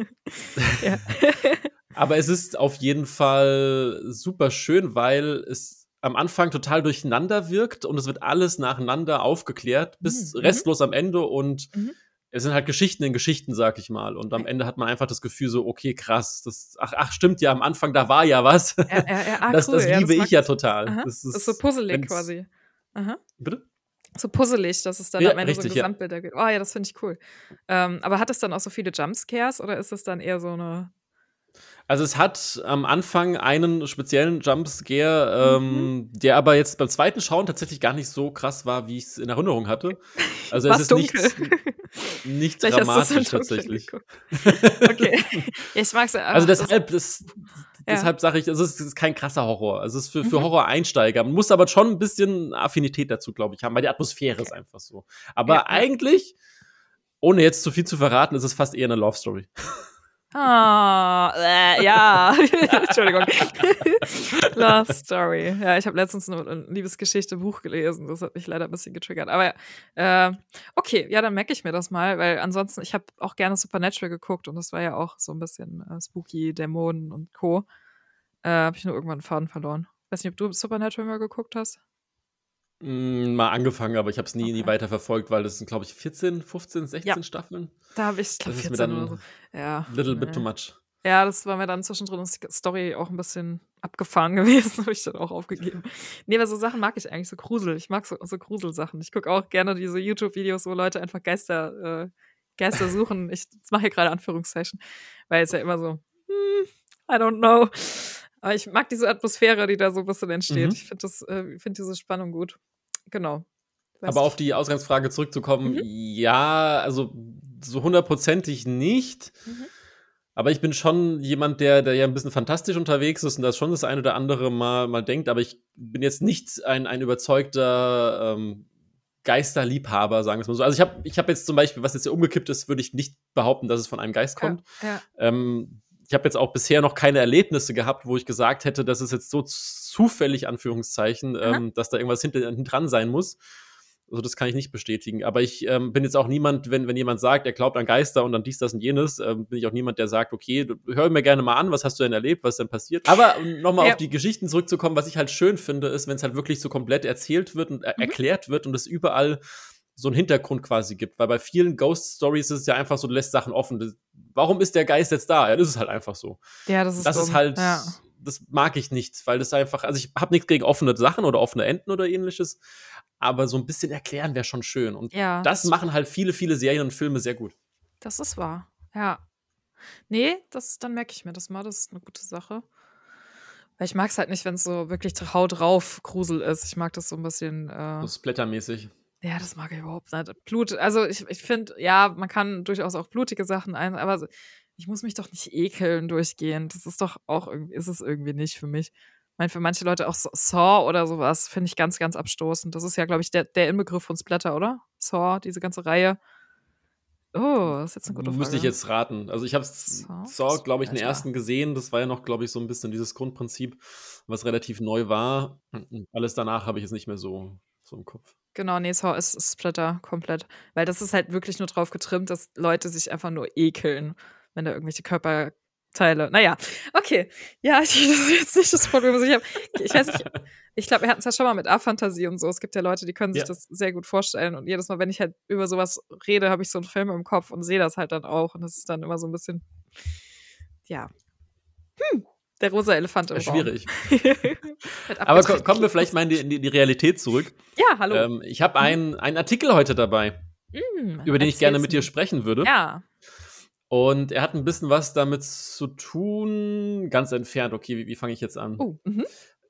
Speaker 2: aber es ist auf jeden Fall super schön, weil es am Anfang total durcheinander wirkt und es wird alles nacheinander aufgeklärt, bis restlos am Ende und es sind halt Geschichten in Geschichten, sag ich mal. Und am Ende hat man einfach das Gefühl so, okay, krass, ach, stimmt ja, am Anfang, da war ja was.
Speaker 1: Cool,
Speaker 2: Das
Speaker 1: ja,
Speaker 2: liebe
Speaker 1: das
Speaker 2: ich
Speaker 1: mag
Speaker 2: ja
Speaker 1: ich.
Speaker 2: total.
Speaker 1: Aha.
Speaker 2: Das
Speaker 1: Das ist so
Speaker 2: ist,
Speaker 1: puzzelig
Speaker 2: wenn's,
Speaker 1: quasi. Aha.
Speaker 2: bitte?
Speaker 1: So puzzelig, dass es dann
Speaker 2: Ja,
Speaker 1: am Ende so 'n
Speaker 2: richtig, ja.
Speaker 1: Gesamtbild ergibt. Oh ja, das finde ich cool. Aber hat es dann auch so viele Jumpscares oder ist es dann eher so 'ne
Speaker 2: Also, es hat am Anfang einen speziellen Jumpscare,
Speaker 1: mhm.
Speaker 2: der aber jetzt beim zweiten Schauen tatsächlich gar nicht so krass war, wie ich's in Erinnerung hatte. Also, es
Speaker 1: War's
Speaker 2: ist
Speaker 1: dunkel?
Speaker 2: nicht
Speaker 1: Vielleicht hast du's im
Speaker 2: dramatisch
Speaker 1: Dunkeln
Speaker 2: tatsächlich.
Speaker 1: geguckt. Okay. Ja, ich mag's
Speaker 2: Also,
Speaker 1: ja, das ja.
Speaker 2: deshalb sage ich, also, es ist kein krasser Horror. Also, es ist für
Speaker 1: Mhm.
Speaker 2: Horror-Einsteiger. Man muss aber schon 'n bisschen Affinität dazu, glaube ich, haben, weil die Atmosphäre ist
Speaker 1: Okay.
Speaker 2: einfach so.
Speaker 1: Ja,
Speaker 2: Aber
Speaker 1: ja.
Speaker 2: eigentlich, ohne jetzt zu viel zu verraten, ist es fast eher 'ne Love Story.
Speaker 1: Ah, ja. Entschuldigung. Love Story. Ja, ich habe letztens 'ne Liebesgeschichte-Buch gelesen. Das hat mich leider 'n bisschen getriggert. Aber, okay, ja, dann merke ich mir das mal, weil ansonsten ich habe auch gerne Supernatural geguckt und das war ja auch so 'n bisschen, spooky, Dämonen und Co. Habe ich nur irgendwann 'n Faden verloren. Weiß nicht, ob du Supernatural mal geguckt hast?
Speaker 2: Mal angefangen, aber ich habe es nie
Speaker 1: Okay.
Speaker 2: weiterverfolgt, weil das sind, glaube ich, 14, 15,
Speaker 1: Ja,
Speaker 2: 16 Staffeln.
Speaker 1: da habe ich glaube
Speaker 2: Das ist mir
Speaker 1: 14 oder so.
Speaker 2: dann
Speaker 1: Ja,
Speaker 2: little bit too
Speaker 1: ne.
Speaker 2: much.
Speaker 1: Ja, das war mir dann zwischendrin ist die Story auch 'n bisschen abgefahren gewesen, habe ich dann auch aufgegeben. Ne, aber so Sachen mag ich eigentlich, so Grusel. Ich mag so Gruselsachen. Ich gucke auch gerne diese YouTube-Videos, wo Leute einfach Geister suchen. Ich mache hier grade Anführungszeichen, weil es ja immer so, I don't know. Aber ich mag diese Atmosphäre, die da so 'n bisschen entsteht. Ich
Speaker 2: Mhm.
Speaker 1: finde diese Spannung gut. Genau. Weiß
Speaker 2: Aber auf
Speaker 1: nicht.
Speaker 2: die Ausgangsfrage zurückzukommen,
Speaker 1: Mhm,
Speaker 2: ja, also so hundertprozentig nicht.
Speaker 1: mhm.
Speaker 2: Aber ich bin schon jemand, der ja ein bisschen fantastisch unterwegs ist und da schon das eine oder andere mal denkt, aber ich bin jetzt nicht ein überzeugter, Geisterliebhaber, sagen wir's mal so. Also, ich habe jetzt zum Beispiel, was jetzt hier umgekippt ist, würde ich nicht behaupten, dass es von einem Geist
Speaker 1: Ja,
Speaker 2: kommt.
Speaker 1: ja.
Speaker 2: Ich habe jetzt auch bisher noch keine Erlebnisse gehabt, wo ich gesagt hätte, das ist jetzt so zufällig, Anführungszeichen,
Speaker 1: Aha.
Speaker 2: dass da irgendwas hinten dran sein muss. Also, das kann ich nicht bestätigen. Aber ich, bin jetzt auch niemand, wenn jemand sagt, er glaubt an Geister und an dies, das und jenes, bin ich auch niemand, der sagt: „Okay, du hör mir gerne mal an, was hast du denn erlebt? Was ist denn passiert?“ Aber um noch mal auf
Speaker 1: Ja.
Speaker 2: die Geschichten zurückzukommen, was ich halt schön finde, ist, wenn's halt wirklich so komplett erzählt wird und
Speaker 1: Mhm.
Speaker 2: erklärt wird und es überall so 'n Hintergrund quasi gibt. Weil bei vielen Ghost Stories ist es ja einfach so, du lässt Sachen offen. Warum ist der Geist jetzt da? Ja, das ist halt einfach so.
Speaker 1: Ja, das ist
Speaker 2: Das ist
Speaker 1: dumm.
Speaker 2: halt,
Speaker 1: Ja.
Speaker 2: das mag ich nicht, weil das einfach, also, ich habe nichts gegen offene Sachen oder offene Enden oder Ähnliches, aber so ein bisschen erklären wäre schon schön. Und
Speaker 1: Ja,
Speaker 2: das machen halt viele Serien und Filme sehr gut.
Speaker 1: das ist wahr. Ja. Ne, dann merke ich mir das mal, das ist 'ne gute Sache. Weil ich mag's halt nicht, wenn's so wirklich Haut drauf Grusel ist. Ich mag das so 'n bisschen,
Speaker 2: So splattermäßig.
Speaker 1: ja, das mag ich überhaupt nicht. Blut also, ich finde, ja, man kann durchaus auch blutige Sachen aber so ich muss mich doch nicht ekeln durchgehend. Das ist doch auch ist es irgendwie nicht für mich. Ich meine, für manche Leute auch Saw oder so was finde ich ganz, ganz abstoßend. Das ist ja, glaube ich, der Inbegriff von Splatter, oder? Saw, diese ganze Reihe. Oh, das ist jetzt 'ne gute
Speaker 2: Müsste ich
Speaker 1: Frage.
Speaker 2: jetzt raten. Also, ich habe
Speaker 1: Saw,
Speaker 2: Saw, glaube ich, den
Speaker 1: Splatter.
Speaker 2: ersten gesehen. Das war ja noch, glaube ich, so ein bisschen dieses Grundprinzip, was relativ neu war. Alles danach habe ich jetzt nicht mehr so im Kopf.
Speaker 1: Genau, ne, Saw ist Splatter komplett. Weil das ist halt wirklich nur drauf getrimmt, dass Leute sich einfach nur ekeln, wenn da irgendwelche Körperteile na ja, okay. Ja, das ist jetzt nicht das Problem, was ich habe. Ich weiß nicht, ich glaube, wir hatten's ja schon mal mit A-Fantasie und so. Es gibt ja Leute, die können sich
Speaker 2: Ja.
Speaker 1: das sehr gut vorstellen und jedes Mal, wenn ich halt über so was rede, habe ich so 'n Film im Kopf und sehe das halt dann auch und das ist dann immer so 'n bisschen, ja, der rosa Elefant im Raum.
Speaker 2: Schwierig.
Speaker 1: Mit
Speaker 2: Aber
Speaker 1: abgetrennten
Speaker 2: kommen wir vielleicht
Speaker 1: Kinos.
Speaker 2: mal in die Realität zurück.
Speaker 1: Ja, hallo.
Speaker 2: Ich habe
Speaker 1: Mhm.
Speaker 2: einen Artikel heute dabei, über den ich gerne
Speaker 1: Erzähl's
Speaker 2: mit dir
Speaker 1: mir.
Speaker 2: sprechen würde.
Speaker 1: Ja.
Speaker 2: Und er hat ein bisschen was damit zu tun, ganz entfernt. Okay, wie fange ich jetzt an?
Speaker 1: Oh, mhm.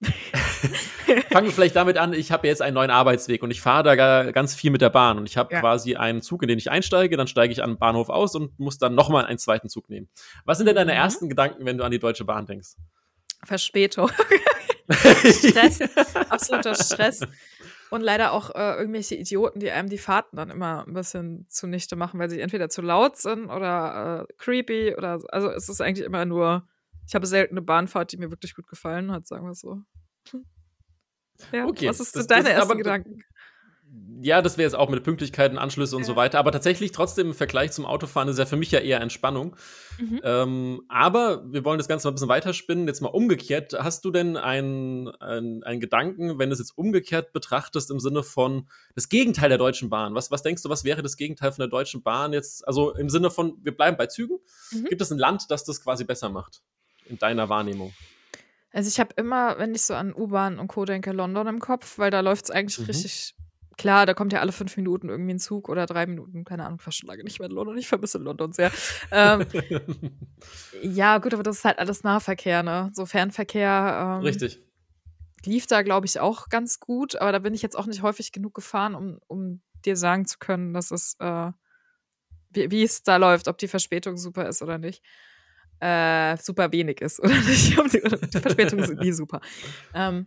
Speaker 2: Fangen wir vielleicht damit an, ich habe jetzt einen neuen Arbeitsweg und ich fahre da ganz viel mit der Bahn und ich habe
Speaker 1: Ja.
Speaker 2: quasi einen Zug, in den ich einsteige, dann steige ich am Bahnhof aus und muss dann noch mal einen zweiten Zug nehmen. Was sind denn deine
Speaker 1: Mhm.
Speaker 2: ersten Gedanken, wenn du an die Deutsche Bahn denkst?
Speaker 1: Verspätung. Stress, absoluter Stress und leider auch, irgendwelche Idioten, die einem die Fahrten dann immer 'n bisschen zunichte machen, weil sie entweder zu laut sind oder, creepy oder also, es ist eigentlich immer nur ich habe selten 'ne Bahnfahrt, die mir wirklich gut gefallen hat, sagen wir's so. Ja,
Speaker 2: Okay,
Speaker 1: was ist sind
Speaker 2: das
Speaker 1: deine
Speaker 2: sind
Speaker 1: ersten
Speaker 2: aber
Speaker 1: Gedanken?
Speaker 2: Ja, das wäre jetzt auch mit Pünktlichkeiten, Anschlüsse und so
Speaker 1: Ja.
Speaker 2: weiter. Aber tatsächlich trotzdem im Vergleich zum Autofahren ist ja für mich ja eher Entspannung.
Speaker 1: Mhm.
Speaker 2: Aber wir wollen das Ganze mal ein bisschen weiterspinnen. Jetzt mal umgekehrt. Hast du denn einen Gedanken, wenn du es jetzt umgekehrt betrachtest, im Sinne von das Gegenteil der Deutschen Bahn? Was denkst du, was wäre das Gegenteil von der Deutschen Bahn jetzt? Also im Sinne von, wir bleiben bei Zügen.
Speaker 1: Mhm.
Speaker 2: Gibt es ein Land, das das quasi besser macht? In deiner Wahrnehmung?
Speaker 1: Also, ich habe immer, wenn ich so an U-Bahn und Co. denke, London im Kopf, weil da läuft's eigentlich
Speaker 2: Mhm.
Speaker 1: richtig klar, da kommt ja alle 5 Minuten irgendwie 'n Zug oder 3 Minuten, keine Ahnung, ich war schon lange nicht mehr in London, ich vermisse London sehr. Ähm, ja, gut, aber das ist halt alles Nahverkehr, ne? So Fernverkehr,
Speaker 2: Richtig.
Speaker 1: lief da, glaube ich, auch ganz gut, aber da bin ich jetzt auch nicht häufig genug gefahren, um dir sagen zu können, dass es, wie es da läuft, ob die Verspätung super ist oder nicht. Super wenig ist oder nicht. Die Verspätungen sind nie super. Ähm,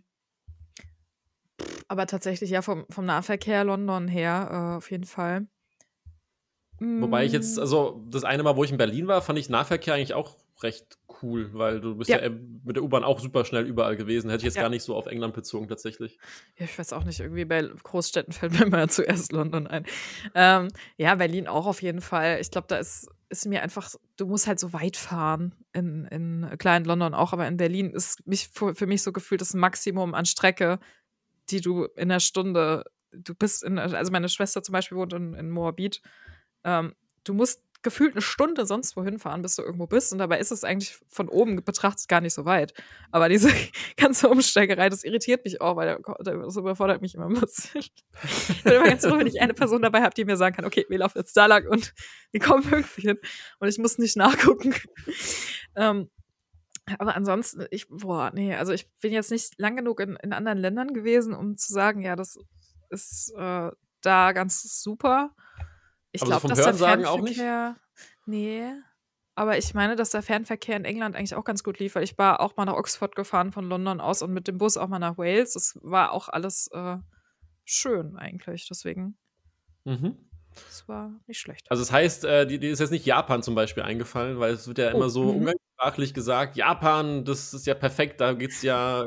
Speaker 1: aber tatsächlich ja vom Nahverkehr London her, auf jeden Fall.
Speaker 2: Wobei ich jetzt,
Speaker 1: Hm,
Speaker 2: also das eine Mal, wo ich in Berlin war, fand ich Nahverkehr eigentlich auch recht cool, weil du bist ja
Speaker 1: ja,
Speaker 2: mit der U-Bahn auch super schnell überall gewesen. Hätte ich jetzt
Speaker 1: ja.
Speaker 2: gar nicht so auf England bezogen, tatsächlich.
Speaker 1: Ja, ich weiß auch nicht, irgendwie bei Großstädten fällt mir immer zuerst London ein. Ja, Berlin auch auf jeden Fall. Ich glaube, da ist mir einfach, du musst halt so weit fahren in kleinen London auch, aber in Berlin ist für mich so gefühlt das Maximum an Strecke, die du in 'ner Stunde, du bist also meine Schwester zum Beispiel wohnt in Moabit. Du musst gefühlt 'ne Stunde sonst wohin fahren, bis du irgendwo bist und dabei ist es eigentlich von oben betrachtet gar nicht so weit. Aber diese ganze Umsteigerei, das irritiert mich auch, weil das überfordert mich immer 'n bisschen. Ich bin immer ganz froh, wenn ich eine Person dabei habe, die mir sagen kann: „Okay, wir laufen jetzt da lang und wir kommen irgendwie hin und ich muss nicht nachgucken.“ Ähm, aber ansonsten, ne, also ich bin jetzt nicht lang genug in anderen Ländern gewesen, um zu sagen: „Ja, das ist, da ganz super.“ Ich
Speaker 2: Aber so
Speaker 1: glaube,
Speaker 2: vom
Speaker 1: dass der
Speaker 2: Hörensagen auch nicht?
Speaker 1: Fernverkehr, ne, aber ich meine, dass der Fernverkehr in England eigentlich auch ganz gut lief, weil ich war auch mal nach Oxford gefahren von London aus und mit dem Bus auch mal nach Wales. Das war auch alles, schön eigentlich, deswegen,
Speaker 2: Mhm.
Speaker 1: das war nicht schlecht.
Speaker 2: Also das heißt, dir ist jetzt nicht Japan zum Beispiel eingefallen, weil es wird ja immer
Speaker 1: Oh,
Speaker 2: so
Speaker 1: mhm.
Speaker 2: umgangssprachlich gesagt, Japan, das ist ja perfekt, da geht's ja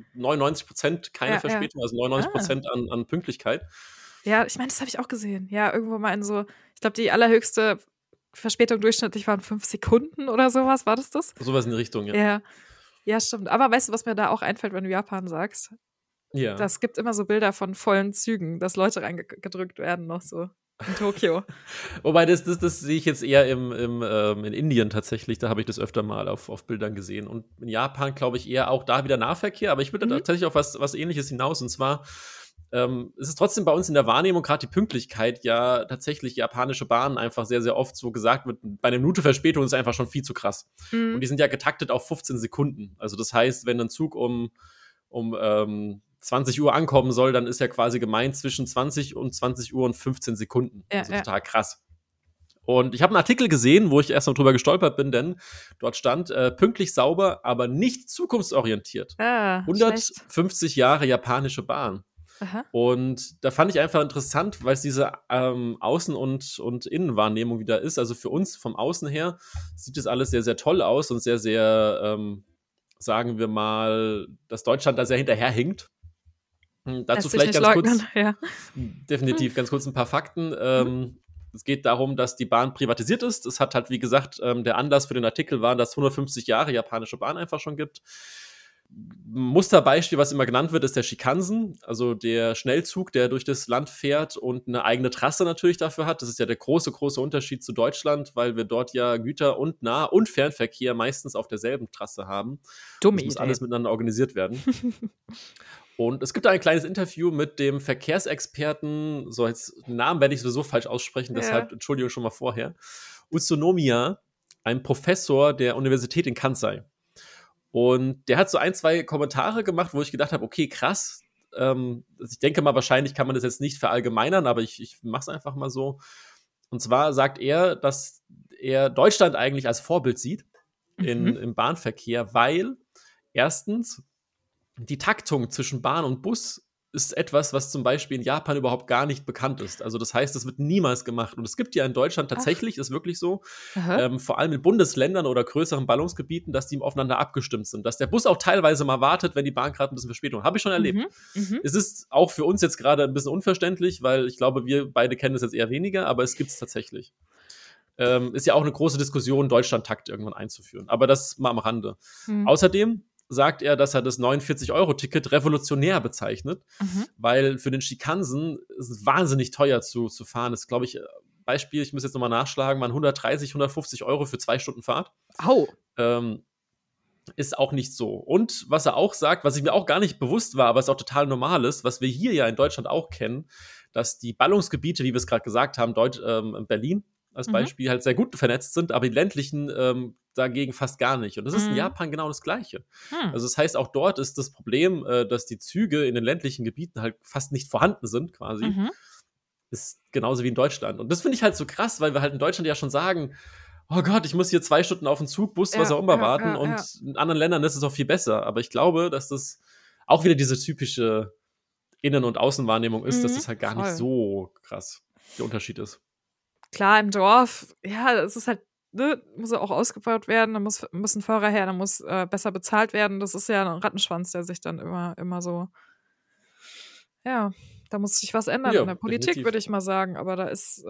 Speaker 2: 99% keine
Speaker 1: Ja, ja.
Speaker 2: Verspätung, also 99%
Speaker 1: Ah.
Speaker 2: an Pünktlichkeit.
Speaker 1: Ja, ich meine, das habe ich auch gesehen. Ja, irgendwo mal in so, ich glaube, die allerhöchste Verspätung durchschnittlich waren 5 Sekunden oder so was. War das das?
Speaker 2: So was in die Richtung, ja.
Speaker 1: Ja. Ja, stimmt. Aber weißt du, was mir da auch einfällt, wenn du Japan sagst?
Speaker 2: Ja.
Speaker 1: Das gibt immer so Bilder von vollen Zügen, dass Leute reingedrückt werden noch so in Tokio.
Speaker 2: Wobei das sehe ich jetzt eher in Indien tatsächlich, da habe ich das öfter mal auf Bildern gesehen. Und in Japan glaube ich eher auch da wieder Nahverkehr, aber ich würde da
Speaker 1: Mhm.
Speaker 2: tatsächlich auf was Ähnliches hinaus. Und zwar ist es trotzdem bei uns in der Wahrnehmung, gerade die Pünktlichkeit, ja tatsächlich japanische Bahnen einfach sehr, sehr oft so gesagt wird, bei einer Minute Verspätung ist einfach schon viel zu krass. Und
Speaker 1: Mhm.
Speaker 2: die sind ja getaktet auf 15 Sekunden. Also das heißt, wenn ein Zug um 20 Uhr ankommen soll, dann ist ja quasi gemeint zwischen 20 und 20 Uhr und 15 Sekunden.
Speaker 1: Ja,
Speaker 2: Also
Speaker 1: ja.
Speaker 2: total krass. Und ich habe einen Artikel gesehen, wo ich erst mal drüber gestolpert bin, denn dort stand, pünktlich sauber, aber nicht zukunftsorientiert.
Speaker 1: Ah, schlecht.
Speaker 2: 150 Jahre japanische Bahn.
Speaker 1: Aha.
Speaker 2: Und da fand ich einfach interessant, weil es diese Außen- und Innenwahrnehmung wieder ist. Also für uns vom Außen her sieht das alles sehr, sehr toll aus und sehr, sehr, sagen wir mal, dass Deutschland da sehr hinterherhinkt. Dazu
Speaker 1: Lässt sich
Speaker 2: vielleicht
Speaker 1: nicht
Speaker 2: ganz
Speaker 1: leugnen,
Speaker 2: kurz,
Speaker 1: ja.
Speaker 2: definitiv ganz kurz ein paar Fakten.
Speaker 1: Mhm.
Speaker 2: Es geht darum, dass die Bahn privatisiert ist. Es hat halt, wie gesagt, der Anlass für den Artikel war, dass es 150 Jahre japanische Bahn einfach schon gibt. Musterbeispiel, was immer genannt wird, ist der Shinkansen, also der Schnellzug, der durch das Land fährt und eine eigene Trasse natürlich dafür hat. Das ist ja der große, große Unterschied zu Deutschland, weil wir dort ja Güter- und Nah- und Fernverkehr meistens auf derselben Trasse haben. Und
Speaker 1: Dumme
Speaker 2: es muss
Speaker 1: Idee.
Speaker 2: alles miteinander organisiert werden. Und es gibt da ein kleines Interview mit dem Verkehrsexperten, so jetzt den Namen werde ich sowieso falsch aussprechen,
Speaker 1: Ja.
Speaker 2: deshalb Entschuldigung schon mal vorher. Utsunomiya, ein Professor der Universität in Kansai. Und der hat so ein, zwei Kommentare gemacht, wo ich gedacht habe, okay, krass. Also ich denke mal, wahrscheinlich kann man das jetzt nicht verallgemeinern, aber ich mache es einfach mal so. Und zwar sagt er, dass er Deutschland eigentlich als Vorbild sieht
Speaker 1: Mhm.
Speaker 2: im Bahnverkehr, weil erstens die Taktung zwischen Bahn und Bus ist etwas, was zum Beispiel in Japan überhaupt gar nicht bekannt ist. Also das heißt, es wird niemals gemacht. Und es gibt ja in Deutschland
Speaker 1: Ach.
Speaker 2: tatsächlich, ist wirklich so,
Speaker 1: Aha.
Speaker 2: vor allem in Bundesländern oder größeren Ballungsgebieten, dass die aufeinander abgestimmt sind. Dass der Bus auch teilweise mal wartet, wenn die Bahn gerade ein bisschen Verspätung hat. Habe ich schon erlebt.
Speaker 1: Mhm. Mhm.
Speaker 2: Es ist auch für uns jetzt gerade ein bisschen unverständlich, weil ich glaube, wir beide kennen es jetzt eher weniger, aber es gibt es tatsächlich. Ist ja auch eine große Diskussion, Deutschland-Takt irgendwann einzuführen. Aber das mal am Rande.
Speaker 1: Mhm.
Speaker 2: Außerdem sagt er, dass er das 49-Euro-Ticket revolutionär bezeichnet,
Speaker 1: Mhm.
Speaker 2: weil für den Shinkansen ist es wahnsinnig teuer zu fahren. Das ist, glaube ich, Beispiel, ich muss jetzt nochmal nachschlagen, waren 130, 150 Euro für 2 Stunden Fahrt.
Speaker 1: Au.
Speaker 2: Ist auch nicht so. Und was er auch sagt, was ich mir auch gar nicht bewusst war, aber es auch total normal ist, was wir hier ja in Deutschland auch kennen, dass die Ballungsgebiete, wie wir es gerade gesagt haben, Berlin als
Speaker 1: Mhm.
Speaker 2: Beispiel, halt sehr gut vernetzt sind, aber die ländlichen dagegen fast gar nicht. Und das ist in
Speaker 1: Mhm.
Speaker 2: Japan genau das Gleiche.
Speaker 1: Hm.
Speaker 2: Also das heißt, auch dort ist das Problem, dass die Züge in den ländlichen Gebieten halt fast nicht vorhanden sind, quasi.
Speaker 1: Mhm.
Speaker 2: Ist genauso wie in Deutschland. Und das finde ich halt so krass, weil wir halt in Deutschland ja schon sagen, oh Gott, ich muss hier 2 Stunden auf den Zug, Bus, was
Speaker 1: Ja,
Speaker 2: auch immer
Speaker 1: ja,
Speaker 2: warten.
Speaker 1: ja,
Speaker 2: Und
Speaker 1: ja.
Speaker 2: in anderen Ländern ist es auch viel besser. Aber ich glaube, dass das auch wieder diese typische Innen- und Außenwahrnehmung ist, dass
Speaker 1: Mhm.
Speaker 2: das halt gar nicht
Speaker 1: Voll.
Speaker 2: so krass der Unterschied ist.
Speaker 1: Klar, im Dorf, ja, es ist halt, ne, muss ja auch ausgebaut werden, da müssen Fahrer her, da muss besser bezahlt werden. Das ist ja ein Rattenschwanz, der sich dann immer so, ja, da muss sich was ändern
Speaker 2: Ja,
Speaker 1: in der Politik,
Speaker 2: definitiv.
Speaker 1: würde ich mal sagen. Aber da ist,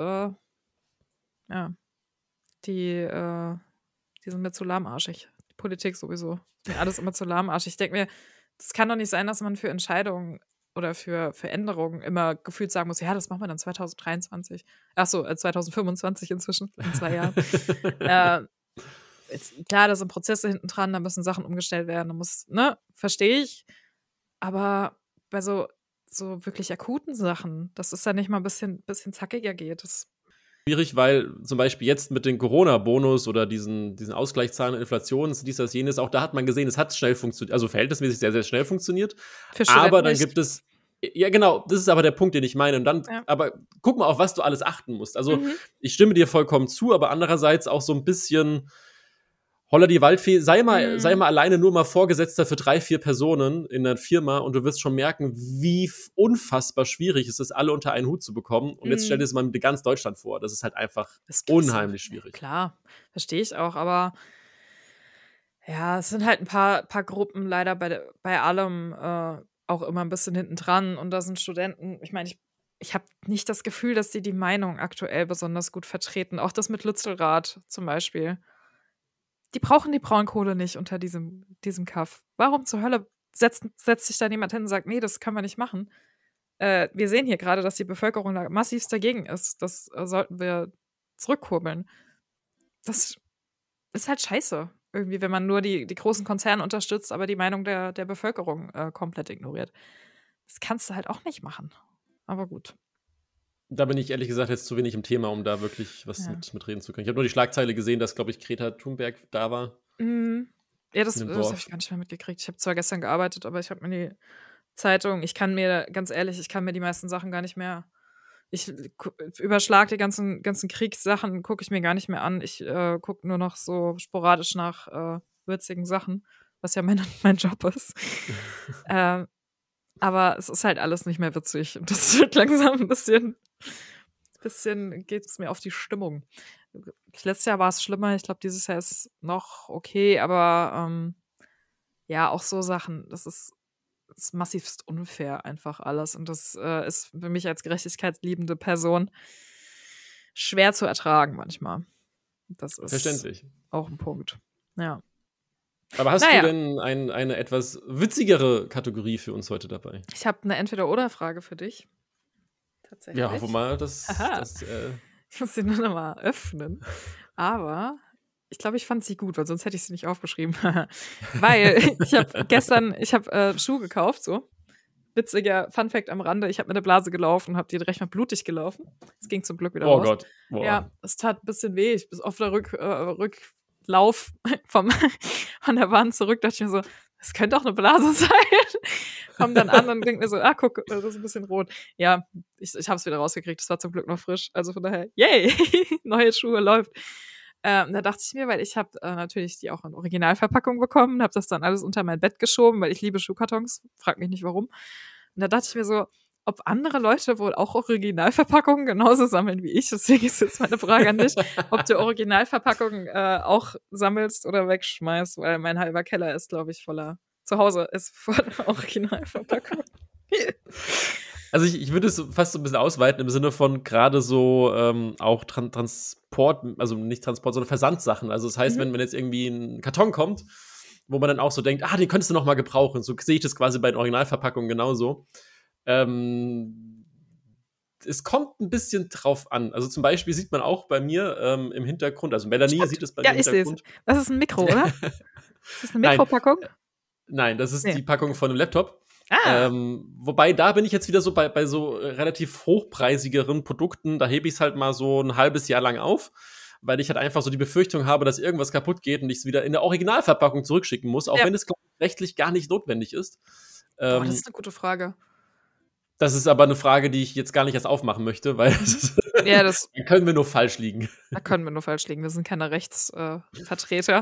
Speaker 1: ja, die, die sind mir zu lahmarschig. Die Politik sowieso. Ist mir alles immer zu lahmarschig. Ich denke mir, das kann doch nicht sein, dass man für Entscheidungen oder für Änderungen immer gefühlt sagen muss, ja, das machen wir dann 2023. Ach so, 2025 inzwischen, in 2 Jahren. Äh, klar, da sind Prozesse hinten dran, da müssen Sachen umgestellt werden, da muss, ne, verstehe ich. Aber bei so wirklich akuten Sachen, dass es dann nicht mal ein bisschen zackiger geht, das
Speaker 2: Schwierig, weil zum Beispiel jetzt mit den Corona-Bonus oder diesen Ausgleichszahlen und Inflation, dies, das, jenes, auch da hat man gesehen, es hat schnell funktioniert, also verhältnismäßig sehr, sehr schnell funktioniert.
Speaker 1: für
Speaker 2: Aber
Speaker 1: Studenten
Speaker 2: dann
Speaker 1: nicht.
Speaker 2: gibt es, ja genau, das ist aber der Punkt, den ich meine. Und dann,
Speaker 1: Ja.
Speaker 2: aber guck mal, auf was du alles achten musst. Also
Speaker 1: Mhm.
Speaker 2: ich stimme dir vollkommen zu, aber andererseits auch so ein bisschen Holla die Waldfee, sei mal
Speaker 1: Mhm.
Speaker 2: alleine nur mal Vorgesetzter für 3, 4 Personen in der Firma und du wirst schon merken, wie unfassbar schwierig es ist, alle unter einen Hut zu bekommen. Und jetzt stell dir
Speaker 1: Mhm.
Speaker 2: das mal mit ganz Deutschland vor. Das ist halt einfach
Speaker 1: Ist ja,
Speaker 2: unheimlich
Speaker 1: ja,
Speaker 2: schwierig.
Speaker 1: klar, verstehe ich auch, aber ja, es sind halt ein paar Gruppen leider bei allem, auch immer ein bisschen hinten dran und da sind Studenten, ich meine, ich habe nicht das Gefühl, dass die Meinung aktuell besonders gut vertreten. Auch das mit Lützerath zum Beispiel. Die brauchen die Braunkohle nicht unter diesem Kaff. Warum zur Hölle setzt sich da jemand hin und sagt: „Ne, das können wir nicht machen?“ Wir sehen hier gerade, dass die Bevölkerung da massivst dagegen ist. Das, sollten wir zurückkurbeln. Das ist halt scheiße irgendwie, wenn man nur die großen Konzerne unterstützt, aber die Meinung der Bevölkerung, komplett ignoriert. Das kannst du halt auch nicht machen. Aber gut,
Speaker 2: Da bin ich ehrlich gesagt jetzt zu wenig im Thema, um da wirklich was
Speaker 1: ja.
Speaker 2: mit reden zu können. Ich habe nur die Schlagzeile gesehen, dass, glaube ich, Greta Thunberg da war
Speaker 1: Mhm. Ja,
Speaker 2: in
Speaker 1: das
Speaker 2: dem
Speaker 1: das habe ich
Speaker 2: Dorf.
Speaker 1: gar nicht mehr mitgekriegt. Ich habe zwar gestern gearbeitet, aber ich habe mir die Zeitung ich kann mir ganz ehrlich, ich kann mir die meisten Sachen gar nicht mehr ich überschlage die ganzen Kriegssachen, gucke ich mir gar nicht mehr an. Ich, gucke nur noch so sporadisch nach, witzigen Sachen, was ja mein mein Job ist. Ähm, aber es ist halt alles nicht mehr witzig und das wird langsam 'n bisschen geht's mir auf die Stimmung. Letztes Jahr war es schlimmer, ich glaube, dieses Jahr ist noch okay, aber, ja, auch so Sachen, das ist massivst unfair einfach alles und das, ist für mich als gerechtigkeitsliebende Person schwer zu ertragen manchmal. Das ist
Speaker 2: Verständlich.
Speaker 1: auch 'n Punkt. Ja.
Speaker 2: Aber hast
Speaker 1: Na
Speaker 2: du
Speaker 1: ja,
Speaker 2: denn eine etwas witzigere Kategorie für uns heute dabei?
Speaker 1: ich habe 'ne Entweder-oder-Frage für dich,
Speaker 2: Ja, hoffen wir
Speaker 1: tatsächlich.
Speaker 2: mal, dass
Speaker 1: Haha.
Speaker 2: das
Speaker 1: Ich muss sie nur noch mal öffnen. Aber ich glaube, ich fand sie gut, weil sonst hätte ich sie nicht aufgeschrieben. Weil ich habe, Schuhe gekauft, so. Witziger Funfact am Rande, ich habe mir 'ne Blase gelaufen, habe die direkt mal blutig gelaufen. Es ging zum Glück wieder
Speaker 2: oh
Speaker 1: raus.
Speaker 2: Gott, boah.
Speaker 1: Ja, es tat 'n bisschen weh. Ich bis auf der Rücklauf vom von der Bahn zurück dachte ich mir so: „Das könnte auch 'ne Blase sein.“ Komme dann an und denke mir so: „Ah, guck, das ist 'n bisschen rot.“ Ja, ich habe es wieder rausgekriegt. Es war zum Glück noch frisch. Also von daher, yay, neue Schuhe, läuft. Da dachte ich mir, weil ich habe, natürlich die auch in Originalverpackung bekommen, habe das dann alles unter mein Bett geschoben, weil ich liebe Schuhkartons, frage mich nicht warum. Und da dachte ich mir so, ob andere Leute wohl auch Originalverpackungen genauso sammeln wie ich. Deswegen ist jetzt meine Frage an dich, ob du Originalverpackungen auch sammelst oder wegschmeißt, weil mein halber Keller ist, glaube ich, zu Hause ist voller Originalverpackungen.
Speaker 2: Also ich würde es fast so ein bisschen ausweiten im Sinne von gerade so auch Transport, also nicht Transport, sondern Versandsachen. Also das heißt, wenn jetzt irgendwie ein Karton kommt, wo man dann auch so denkt, den könntest du noch mal gebrauchen. So sehe ich das quasi bei den Originalverpackungen genauso. Es kommt ein bisschen drauf an. Also zum Beispiel sieht man auch bei mir im Hintergrund, also Melanie sieht es bei mir im
Speaker 1: ich sehe es.
Speaker 2: Hintergrund.
Speaker 1: Das ist ein Mikro, oder? Ist das eine
Speaker 2: Nein.
Speaker 1: Mikropackung?
Speaker 2: Nein, das ist
Speaker 1: Nee.
Speaker 2: die Packung von einem Laptop.
Speaker 1: Ah.
Speaker 2: Wobei, da bin ich jetzt wieder so bei so relativ hochpreisigeren Produkten, da hebe ich es halt mal so ein halbes Jahr lang auf, weil ich halt einfach so die Befürchtung habe, dass irgendwas kaputt geht und ich es wieder in der Originalverpackung zurückschicken muss, auch wenn es, glaub ich, rechtlich gar nicht notwendig ist.
Speaker 1: Boah, das ist eine gute Frage.
Speaker 2: Das ist aber eine Frage, die ich jetzt gar nicht erst aufmachen möchte, weil
Speaker 1: Ja,
Speaker 2: dann können wir nur falsch liegen.
Speaker 1: Da können wir nur falsch liegen. Wir sind keine Rechtsvertreter.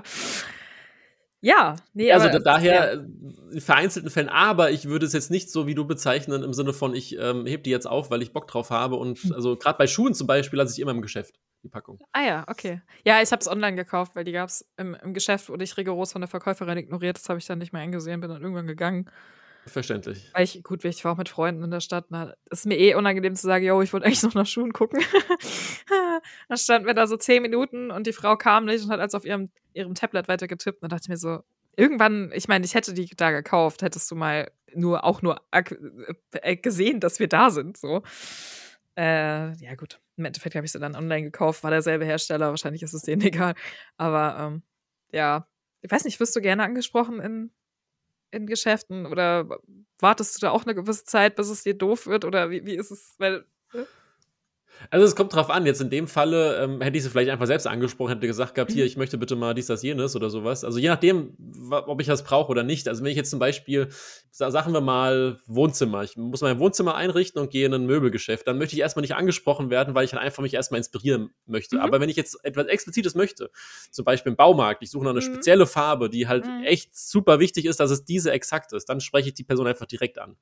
Speaker 1: Ja, nee,
Speaker 2: Also
Speaker 1: aber
Speaker 2: daher in vereinzelten Fällen, aber ich würde es jetzt nicht so wie du bezeichnen, im Sinne von, ich heb die jetzt auf, weil ich Bock drauf habe. Und also gerade bei Schuhen zum Beispiel lasse ich immer im Geschäft, die Packung.
Speaker 1: Ah ja, okay. Ja, ich habe es online gekauft, weil die gab es im Geschäft, wurde ich rigoros von der Verkäuferin ignoriert. Das habe ich dann nicht mehr eingesehen, bin dann irgendwann gegangen.
Speaker 2: Verständlich.
Speaker 1: Weil ich war auch mit Freunden in der Stadt. Ist mir unangenehm zu sagen, yo, ich wollte eigentlich noch nach Schuhen gucken. Dann standen wir da so 10 Minuten und die Frau kam nicht und hat als auf ihrem Tablet weiter getippt. Und dann dachte ich mir so, irgendwann, ich meine, ich hätte die da gekauft, hättest du mal nur gesehen, dass wir da sind. So. Ja, gut. Im Endeffekt habe ich sie dann online gekauft, war derselbe Hersteller, wahrscheinlich ist es denen egal. Aber ja, ich weiß nicht, wirst du gerne angesprochen in Geschäften oder wartest du da auch eine gewisse Zeit, bis es dir doof wird oder wie ist es? Weil
Speaker 2: Also es kommt drauf an, jetzt in dem Falle hätte ich sie vielleicht einfach selbst angesprochen, hätte gesagt gehabt, hier, ich möchte bitte mal dies, das, jenes oder sowas. Also je nachdem, ob ich das brauche oder nicht. Also wenn ich jetzt zum Beispiel, sagen wir mal Wohnzimmer, ich muss mein Wohnzimmer einrichten und gehe in ein Möbelgeschäft, dann möchte ich erstmal nicht angesprochen werden, weil ich dann einfach mich erstmal inspirieren möchte. Aber wenn ich jetzt etwas Explizites möchte, zum Beispiel im Baumarkt, ich suche noch eine spezielle Farbe, die halt echt super wichtig ist, dass es diese exakt ist, dann spreche ich die Person einfach direkt an.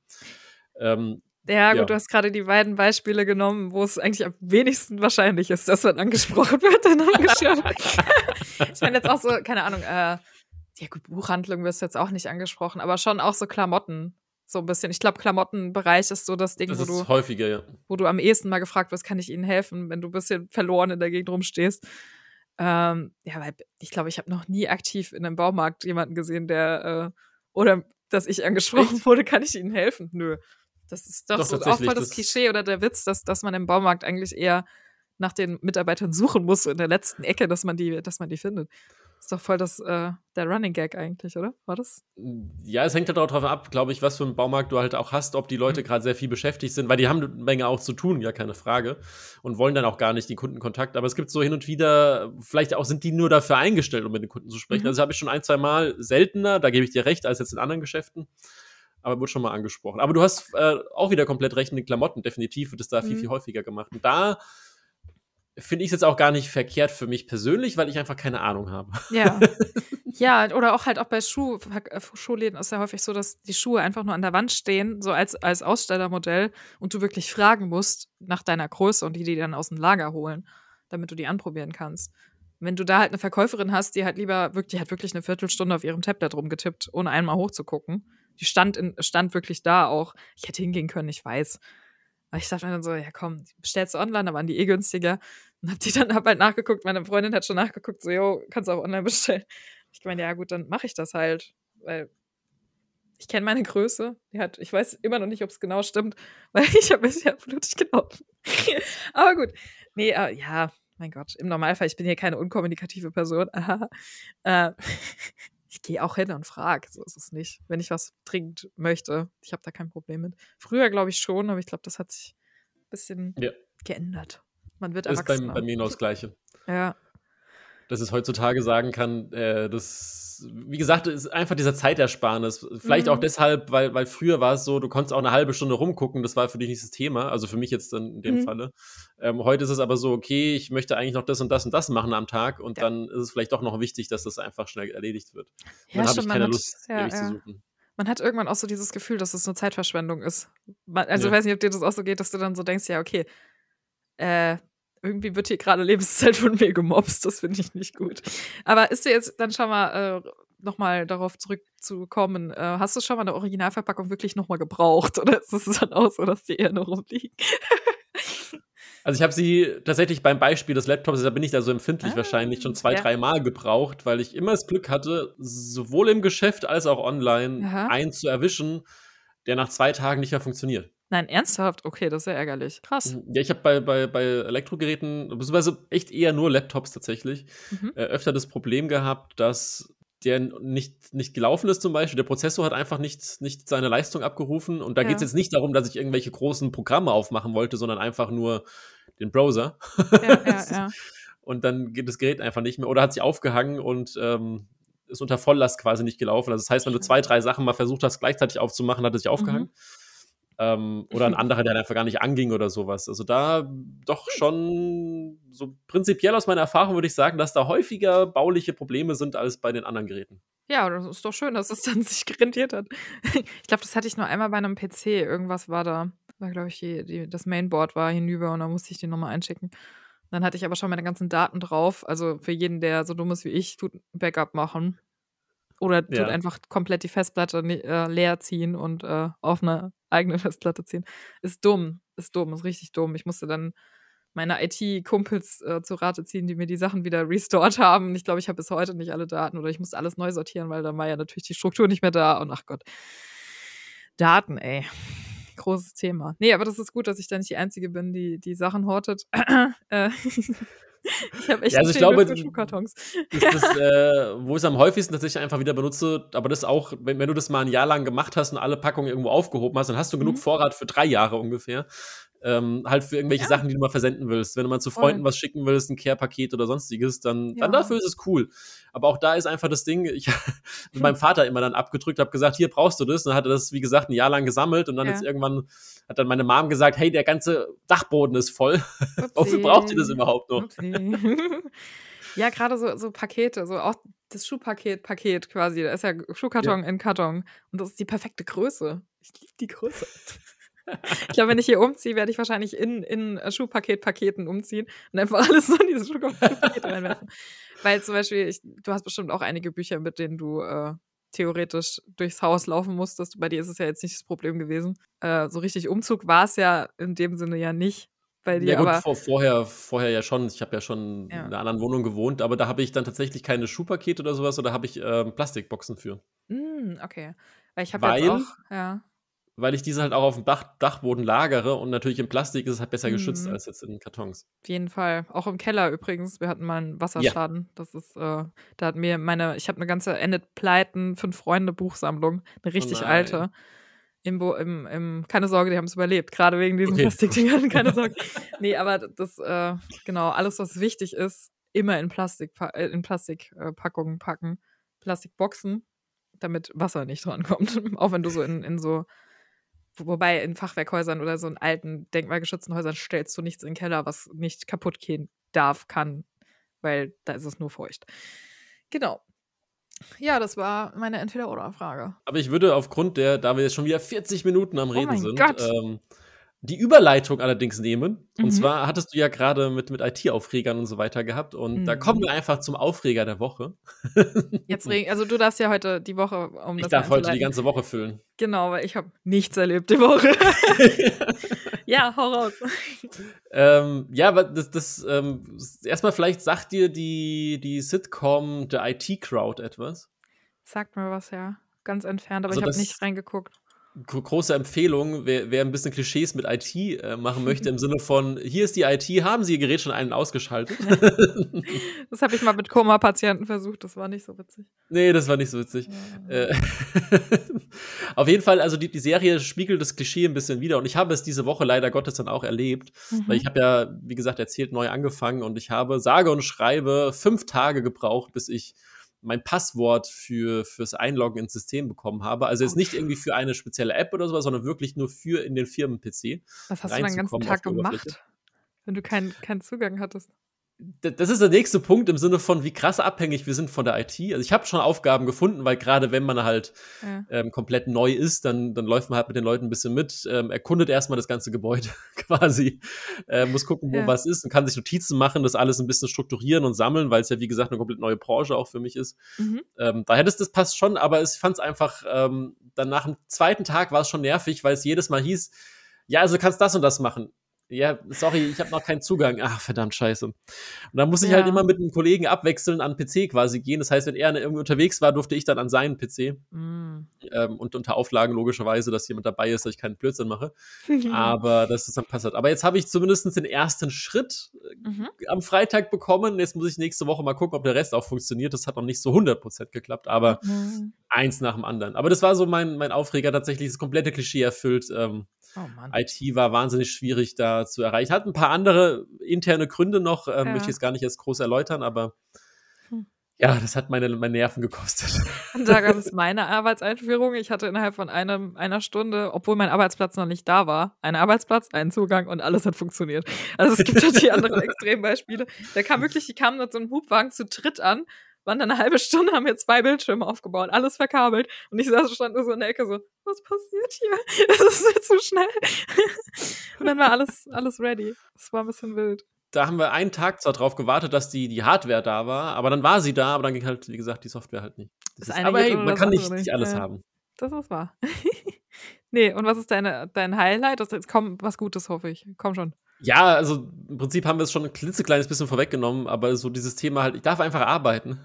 Speaker 1: Ja, gut, du hast gerade die beiden Beispiele genommen, wo es eigentlich am wenigsten wahrscheinlich ist, dass man angesprochen wird in einem Geschäft. Ich meine jetzt auch so, keine Ahnung, ja gut, Buchhandlung wirst du jetzt auch nicht angesprochen, aber schon auch so Klamotten, so ein bisschen. Ich glaube, Klamottenbereich ist so das Ding,
Speaker 2: das ist häufiger, ja.
Speaker 1: Wo du am ehesten mal gefragt wirst, kann ich Ihnen helfen, wenn du ein bisschen verloren in der Gegend rumstehst. Ja, weil ich glaube, ich habe noch nie aktiv in einem Baumarkt jemanden gesehen, oder dass ich angesprochen wurde, kann ich Ihnen helfen? Nö. Das ist doch so auch voll das Klischee oder der Witz, dass man im Baumarkt eigentlich eher nach den Mitarbeitern suchen muss, so in der letzten Ecke, dass man die findet. Das ist doch voll der Running Gag eigentlich, oder? War das?
Speaker 2: Ja, es hängt halt auch davon ab, glaube ich, was für einen Baumarkt du halt auch hast, ob die Leute gerade sehr viel beschäftigt sind, weil die haben eine Menge auch zu tun, ja, keine Frage, und wollen dann auch gar nicht den Kundenkontakt. Aber es gibt so hin und wieder, vielleicht auch sind die nur dafür eingestellt, um mit den Kunden zu sprechen. Also habe ich schon 1-2 Mal seltener, da gebe ich dir recht, als jetzt in anderen Geschäften. Aber wurde schon mal angesprochen. Aber du hast auch wieder komplett recht mit den Klamotten. Definitiv wird es da viel, viel häufiger gemacht. Und da finde ich es jetzt auch gar nicht verkehrt für mich persönlich, weil ich einfach keine Ahnung habe.
Speaker 1: Ja. Ja, oder auch halt auch bei Schuhläden ist ja häufig so, dass die Schuhe einfach nur an der Wand stehen, so als Ausstellermodell und du wirklich fragen musst nach deiner Größe und die dann aus dem Lager holen, damit du die anprobieren kannst. Wenn du da halt eine Verkäuferin hast, die hat wirklich eine Viertelstunde auf ihrem Tablet rumgetippt, ohne einmal hochzugucken. Die stand wirklich da auch. Ich hätte hingehen können, ich weiß. Aber ich dachte mir dann so, ja komm, bestellst du online, da waren die günstiger. Und hab halt nachgeguckt, meine Freundin hat schon nachgeguckt, so, jo, kannst du auch online bestellen. Ich meine, ja gut, dann mache ich das halt, weil ich kenne meine Größe. Ich weiß immer noch nicht, ob es genau stimmt, weil ich habe bisher blutig gelaufen. Aber gut. Nee, ja, mein Gott, im Normalfall, ich bin hier keine unkommunikative Person. Ich gehe auch hin und frage, so ist es nicht. Wenn ich was dringend möchte, ich habe da kein Problem mit. Früher glaube ich schon, aber ich glaube, das hat sich ein bisschen geändert. Man wird
Speaker 2: ist
Speaker 1: erwachsener.
Speaker 2: bei mir genau das Gleiche.
Speaker 1: Ja.
Speaker 2: Dass es heutzutage sagen kann, wie gesagt, ist einfach dieser Zeitersparnis. Vielleicht auch deshalb, weil früher war es so, du konntest auch eine halbe Stunde rumgucken, das war für dich nicht das Thema, also für mich jetzt dann in dem Falle. Heute ist es aber so, okay, ich möchte eigentlich noch das und das und das machen am Tag und dann ist es vielleicht doch noch wichtig, dass das einfach schnell erledigt wird.
Speaker 1: Ja,
Speaker 2: dann habe ich keine Lust, ewig zu suchen.
Speaker 1: man hat irgendwann auch so dieses Gefühl, dass es 'ne Zeitverschwendung ist. Also, ich
Speaker 2: Ja.
Speaker 1: weiß nicht, ob dir das auch so geht, dass du dann so denkst: „Ja, okay, äh, irgendwie wird hier grade Lebenszeit von mir gemopst, das finde ich nicht gut.“ Aber ist dir jetzt dann schon mal, noch mal darauf zurückzukommen, hast du schon mal 'ne Originalverpackung wirklich noch mal gebraucht oder ist es dann auch so, dass die eher nur rumliegen?
Speaker 2: Also, ich habe sie tatsächlich beim Beispiel des Laptops, da bin ich da so empfindlich wahrscheinlich, schon zwei,
Speaker 1: Ja.
Speaker 2: dreimal gebraucht, weil ich immer das Glück hatte, sowohl im Geschäft als auch online
Speaker 1: Aha.
Speaker 2: einen zu erwischen, der nach 2 Tagen nicht mehr funktioniert.
Speaker 1: Nein, ernsthaft? Okay, das ist ja ärgerlich. Krass.
Speaker 2: Ja, ich habe bei Elektrogeräten, beziehungsweise echt eher nur Laptops tatsächlich,
Speaker 1: Mhm.
Speaker 2: öfter das Problem gehabt, dass der nicht gelaufen ist zum Beispiel. Der Prozessor hat einfach nicht seine Leistung abgerufen und da geht's
Speaker 1: Ja.
Speaker 2: jetzt nicht darum, dass ich irgendwelche großen Programme aufmachen wollte, sondern einfach nur den Browser.
Speaker 1: Ja, ja, ja.
Speaker 2: Und dann geht das Gerät einfach nicht mehr oder hat sich aufgehangen und, ist unter Volllast quasi nicht gelaufen. Also, das heißt, wenn du 2,
Speaker 1: Scheiße.
Speaker 2: 3 Sachen mal versucht hast, gleichzeitig aufzumachen, hat es sich
Speaker 1: Mhm.
Speaker 2: aufgehangen. Oder 'n anderer, der einfach gar nicht anging oder so was. Also, da doch
Speaker 1: Hm.
Speaker 2: schon so prinzipiell aus meiner Erfahrung würde ich sagen, dass da häufiger bauliche Probleme sind als bei den anderen Geräten.
Speaker 1: Ja, das ist doch schön, dass es dann sich rentiert hat. Ich glaube, das hatte ich nur einmal bei 'nem PC. Irgendwas war da. War, glaube ich, das Mainboard war hinüber und dann musste ich den noch mal einschicken. Dann hatte ich aber schon meine ganzen Daten drauf. Also, für jeden, der so dumm ist wie ich, tut 'n Backup machen oder tut
Speaker 2: Ja.
Speaker 1: einfach komplett die Festplatte leer ziehen und, auf 'ne eigene Festplatte ziehen. Ist dumm, ist richtig dumm. Ich musste dann meine IT-Kumpels, zu Rate ziehen, die mir die Sachen wieder restored haben. Ich glaube, ich habe bis heute nicht alle Daten oder ich musste alles neu sortieren, weil dann war ja natürlich die Struktur nicht mehr da und ach Gott. Daten, ey, großes Thema. Ne, aber das ist gut, dass ich da nicht die Einzige bin, die Sachen hortet. Äh, ich habe
Speaker 2: Ja,
Speaker 1: echt 'n
Speaker 2: also, ich
Speaker 1: Faible
Speaker 2: glaube,
Speaker 1: für Schuhkartons. Ja.
Speaker 2: wo ich's am häufigsten tatsächlich einfach wieder benutze, aber das auch, wenn du das mal 'n Jahr lang gemacht hast und alle Packungen irgendwo aufgehoben hast, dann hast du genug
Speaker 1: Mhm.
Speaker 2: Vorrat für 3 Jahre ungefähr. Halt für irgendwelche
Speaker 1: Ja,
Speaker 2: Sachen, die du mal versenden willst. Wenn du mal zu
Speaker 1: voll.
Speaker 2: Freunden was schicken willst, 'n Care-Paket oder Sonstiges, dann
Speaker 1: Ja.
Speaker 2: dafür ist es cool. Aber auch da ist einfach das Ding, ich
Speaker 1: Hm.
Speaker 2: meinem Vater immer dann abgedrückt, habe gesagt: „Hier brauchst du das.“ Und dann hat er das, wie gesagt, 'n Jahr lang gesammelt und dann jetzt
Speaker 1: Ja.
Speaker 2: irgendwann hat dann meine Mom gesagt: „Hey, der ganze Dachboden ist voll. Wofür braucht ihr das
Speaker 1: Upsi.
Speaker 2: überhaupt noch?“
Speaker 1: Upsi. Ja, grade so Pakete, so auch das Schuhpaket quasi. Da ist ja
Speaker 2: Ja.
Speaker 1: Schuhkarton in Karton und das ist die perfekte Größe. Ich liebe die Größe. Ich glaube, wenn ich hier umziehe, werde ich wahrscheinlich in Schuhpaketen umziehen und einfach alles so in diese Schuhpakete reinwerfen. Weil zum Beispiel du hast bestimmt auch einige Bücher, mit denen du, theoretisch durchs Haus laufen musstest. Bei dir ist es ja jetzt nicht das Problem gewesen. So richtig Umzug war's ja in dem Sinne ja nicht bei
Speaker 2: Ja
Speaker 1: dir,
Speaker 2: gut,
Speaker 1: aber
Speaker 2: vorher ja schon. Ich habe ja schon in
Speaker 1: ja.
Speaker 2: 'ner anderen Wohnung gewohnt, aber da habe ich dann tatsächlich keine Schuhpakete oder so was, da habe ich, Plastikboxen für.
Speaker 1: Okay. Weil ich habe jetzt auch
Speaker 2: Weil
Speaker 1: ja.
Speaker 2: weil ich diese halt auch aufm Dachboden lagere und natürlich in Plastik ist es halt besser geschützt
Speaker 1: Mhm.
Speaker 2: als jetzt in Kartons.
Speaker 1: Auf jeden Fall. Auch im Keller übrigens. Wir hatten mal 'n
Speaker 2: Ja.
Speaker 1: Wasserschaden. Das ist, da hat mir ich habe 'ne ganze Endet Pleiten, 5 Freunde Buchsammlung, 'ne
Speaker 2: Oh
Speaker 1: richtig
Speaker 2: nein.
Speaker 1: alte. Im keine Sorge, die haben's überlebt, grade wegen diesen
Speaker 2: Okay, gut.
Speaker 1: Plastikdingern, keine Sorge. Ne, aber das, genau, alles, was wichtig ist, immer in Plastik Packungen packen, Plastikboxen, damit Wasser nicht drankommt. Auch wenn du so in so wobei in Fachwerkhäusern oder so in alten, denkmalgeschützten Häusern stellst du nichts in 'n Keller, was nicht kaputtgehen darf, kann, weil da ist es nur feucht. Genau. Ja, das war meine Entweder-oder-Frage.
Speaker 2: Aber ich würde aufgrund da wir jetzt schon wieder 40 Minuten am
Speaker 1: Oh
Speaker 2: Reden
Speaker 1: mein
Speaker 2: sind,
Speaker 1: Gott.
Speaker 2: die Überleitung allerdings nehmen. Und
Speaker 1: Mhm.
Speaker 2: zwar hattest du ja grade mit IT-Aufregern und so weiter gehabt und da kommen
Speaker 1: Mhm.
Speaker 2: wir einfach zum Aufreger der Woche.
Speaker 1: Also, du darfst ja heute die Woche, um
Speaker 2: Ich
Speaker 1: das mal
Speaker 2: darf heute die
Speaker 1: einzuleiten
Speaker 2: ganze Woche füllen.
Speaker 1: genau, weil ich habe nichts erlebt die Woche. Ja, hau raus.
Speaker 2: Ja, aber erst mal vielleicht sagt dir die Sitcom The IT Crowd etwas?
Speaker 1: Sagt mir was, ja. Ganz entfernt, aber
Speaker 2: Also,
Speaker 1: ich habe nicht
Speaker 2: das
Speaker 1: reingeguckt.
Speaker 2: große Empfehlung, wer 'n bisschen Klischees mit IT, machen möchte im Sinne von: „Hier ist die IT, haben Sie Ihr Gerät schon ein und ausgeschaltet?“
Speaker 1: Das habe ich mal mit Koma-Patienten versucht, das war nicht so witzig.
Speaker 2: Ne, das war nicht so witzig.
Speaker 1: Ja.
Speaker 2: Äh, auf jeden Fall, also die Serie spiegelt das Klischee 'n bisschen wider und ich habe es diese Woche leider Gottes dann auch erlebt, weil ich
Speaker 1: Mhm.
Speaker 2: habe ja, wie gesagt, erzählt, neu angefangen und ich habe sage und schreibe 5 Tage gebraucht, bis ich mein Passwort fürs Einloggen ins System bekommen habe. Also, jetzt nicht
Speaker 1: Autsch.
Speaker 2: irgendwie für eine spezielle App oder so was, sondern wirklich nur für in den Firmen-PC
Speaker 1: Was hast du dann 'n ganzen
Speaker 2: reinzukommen auf
Speaker 1: Tag
Speaker 2: die Oberfläche.
Speaker 1: gemacht, wenn du keinen Zugang hattest?
Speaker 2: das ist der nächste Punkt im Sinne von, wie krass abhängig wir sind von der IT. Also ich habe schon Aufgaben gefunden, weil gerade wenn man halt
Speaker 1: Ja.
Speaker 2: komplett neu ist, dann läuft man halt mit den Leuten ein bisschen mit, erkundet erstmal das ganze Gebäude quasi, muss gucken, wo
Speaker 1: Ja.
Speaker 2: was ist und kann sich Notizen machen, das alles ein bisschen strukturieren und sammeln, weil es ja, wie gesagt, eine komplett neue Branche auch für mich ist.
Speaker 1: Mhm.
Speaker 2: Daher, das passt schon, aber ich fand es einfach, dann nach dem zweiten Tag war es schon nervig, weil es jedes Mal hieß, ja, also du kannst das und das machen. Ja, sorry, ich habe noch keinen Zugang. Ach, verdammt scheiße. Und dann muss ich halt
Speaker 1: Ja.
Speaker 2: immer mit einem Kollegen abwechselnd an den PC quasi gehen. Das heißt, wenn er irgendwie unterwegs war, durfte ich dann an seinen PC.
Speaker 1: Mhm.
Speaker 2: Und unter Auflagen logischerweise, dass jemand dabei ist, dass ich keinen Blödsinn mache. Aber das ist dann passiert. Aber jetzt habe ich zumindest den ersten Schritt
Speaker 1: Mhm.
Speaker 2: am Freitag bekommen. Jetzt muss ich nächste Woche mal gucken, ob der Rest auch funktioniert. Das hat noch nicht so 100% geklappt, aber
Speaker 1: Mhm.
Speaker 2: eins nach dem anderen. Aber das war so mein Aufreger, tatsächlich das komplette Klischee erfüllt.
Speaker 1: Oh Mann.
Speaker 2: IT war wahnsinnig schwierig da zu erreichen. Hat ein paar andere interne Gründe noch, möchte ich
Speaker 1: Ja.
Speaker 2: jetzt gar nicht jetzt groß erläutern, aber
Speaker 1: Hm.
Speaker 2: ja, das hat meine Nerven gekostet.
Speaker 1: Und da gab es meine Arbeitseinführung. Ich hatte innerhalb von einer Stunde, obwohl mein Arbeitsplatz noch nicht da war, einen Arbeitsplatz, einen Zugang und alles hat funktioniert. Also es gibt halt die anderen Extrembeispiele. Die kamen mit so einem Hubwagen zu dritt an, waren dann eine halbe Stunde, haben mir 2 Bildschirme aufgebaut, alles verkabelt. Und ich stand nur so in der Ecke so, was passiert hier? Es ist mir zu schnell. Und dann war alles ready. Es war ein bisschen wild.
Speaker 2: Da haben wir einen Tag zwar drauf gewartet, dass die Hardware da war, aber dann war sie da, aber dann ging halt, wie gesagt, die Software halt nicht.
Speaker 1: Das eine
Speaker 2: Aber
Speaker 1: geht
Speaker 2: hey,
Speaker 1: ohne
Speaker 2: man
Speaker 1: das
Speaker 2: kann
Speaker 1: andere
Speaker 2: nicht
Speaker 1: nicht.
Speaker 2: alles
Speaker 1: Ja,
Speaker 2: haben.
Speaker 1: das ist wahr. Nee, und was ist dein Highlight? Jetzt kommt was Gutes, hoffe ich. Komm schon.
Speaker 2: Ja, also im Prinzip haben wir es schon ein klitzekleines bisschen vorweggenommen, aber so dieses Thema halt, ich darf einfach arbeiten.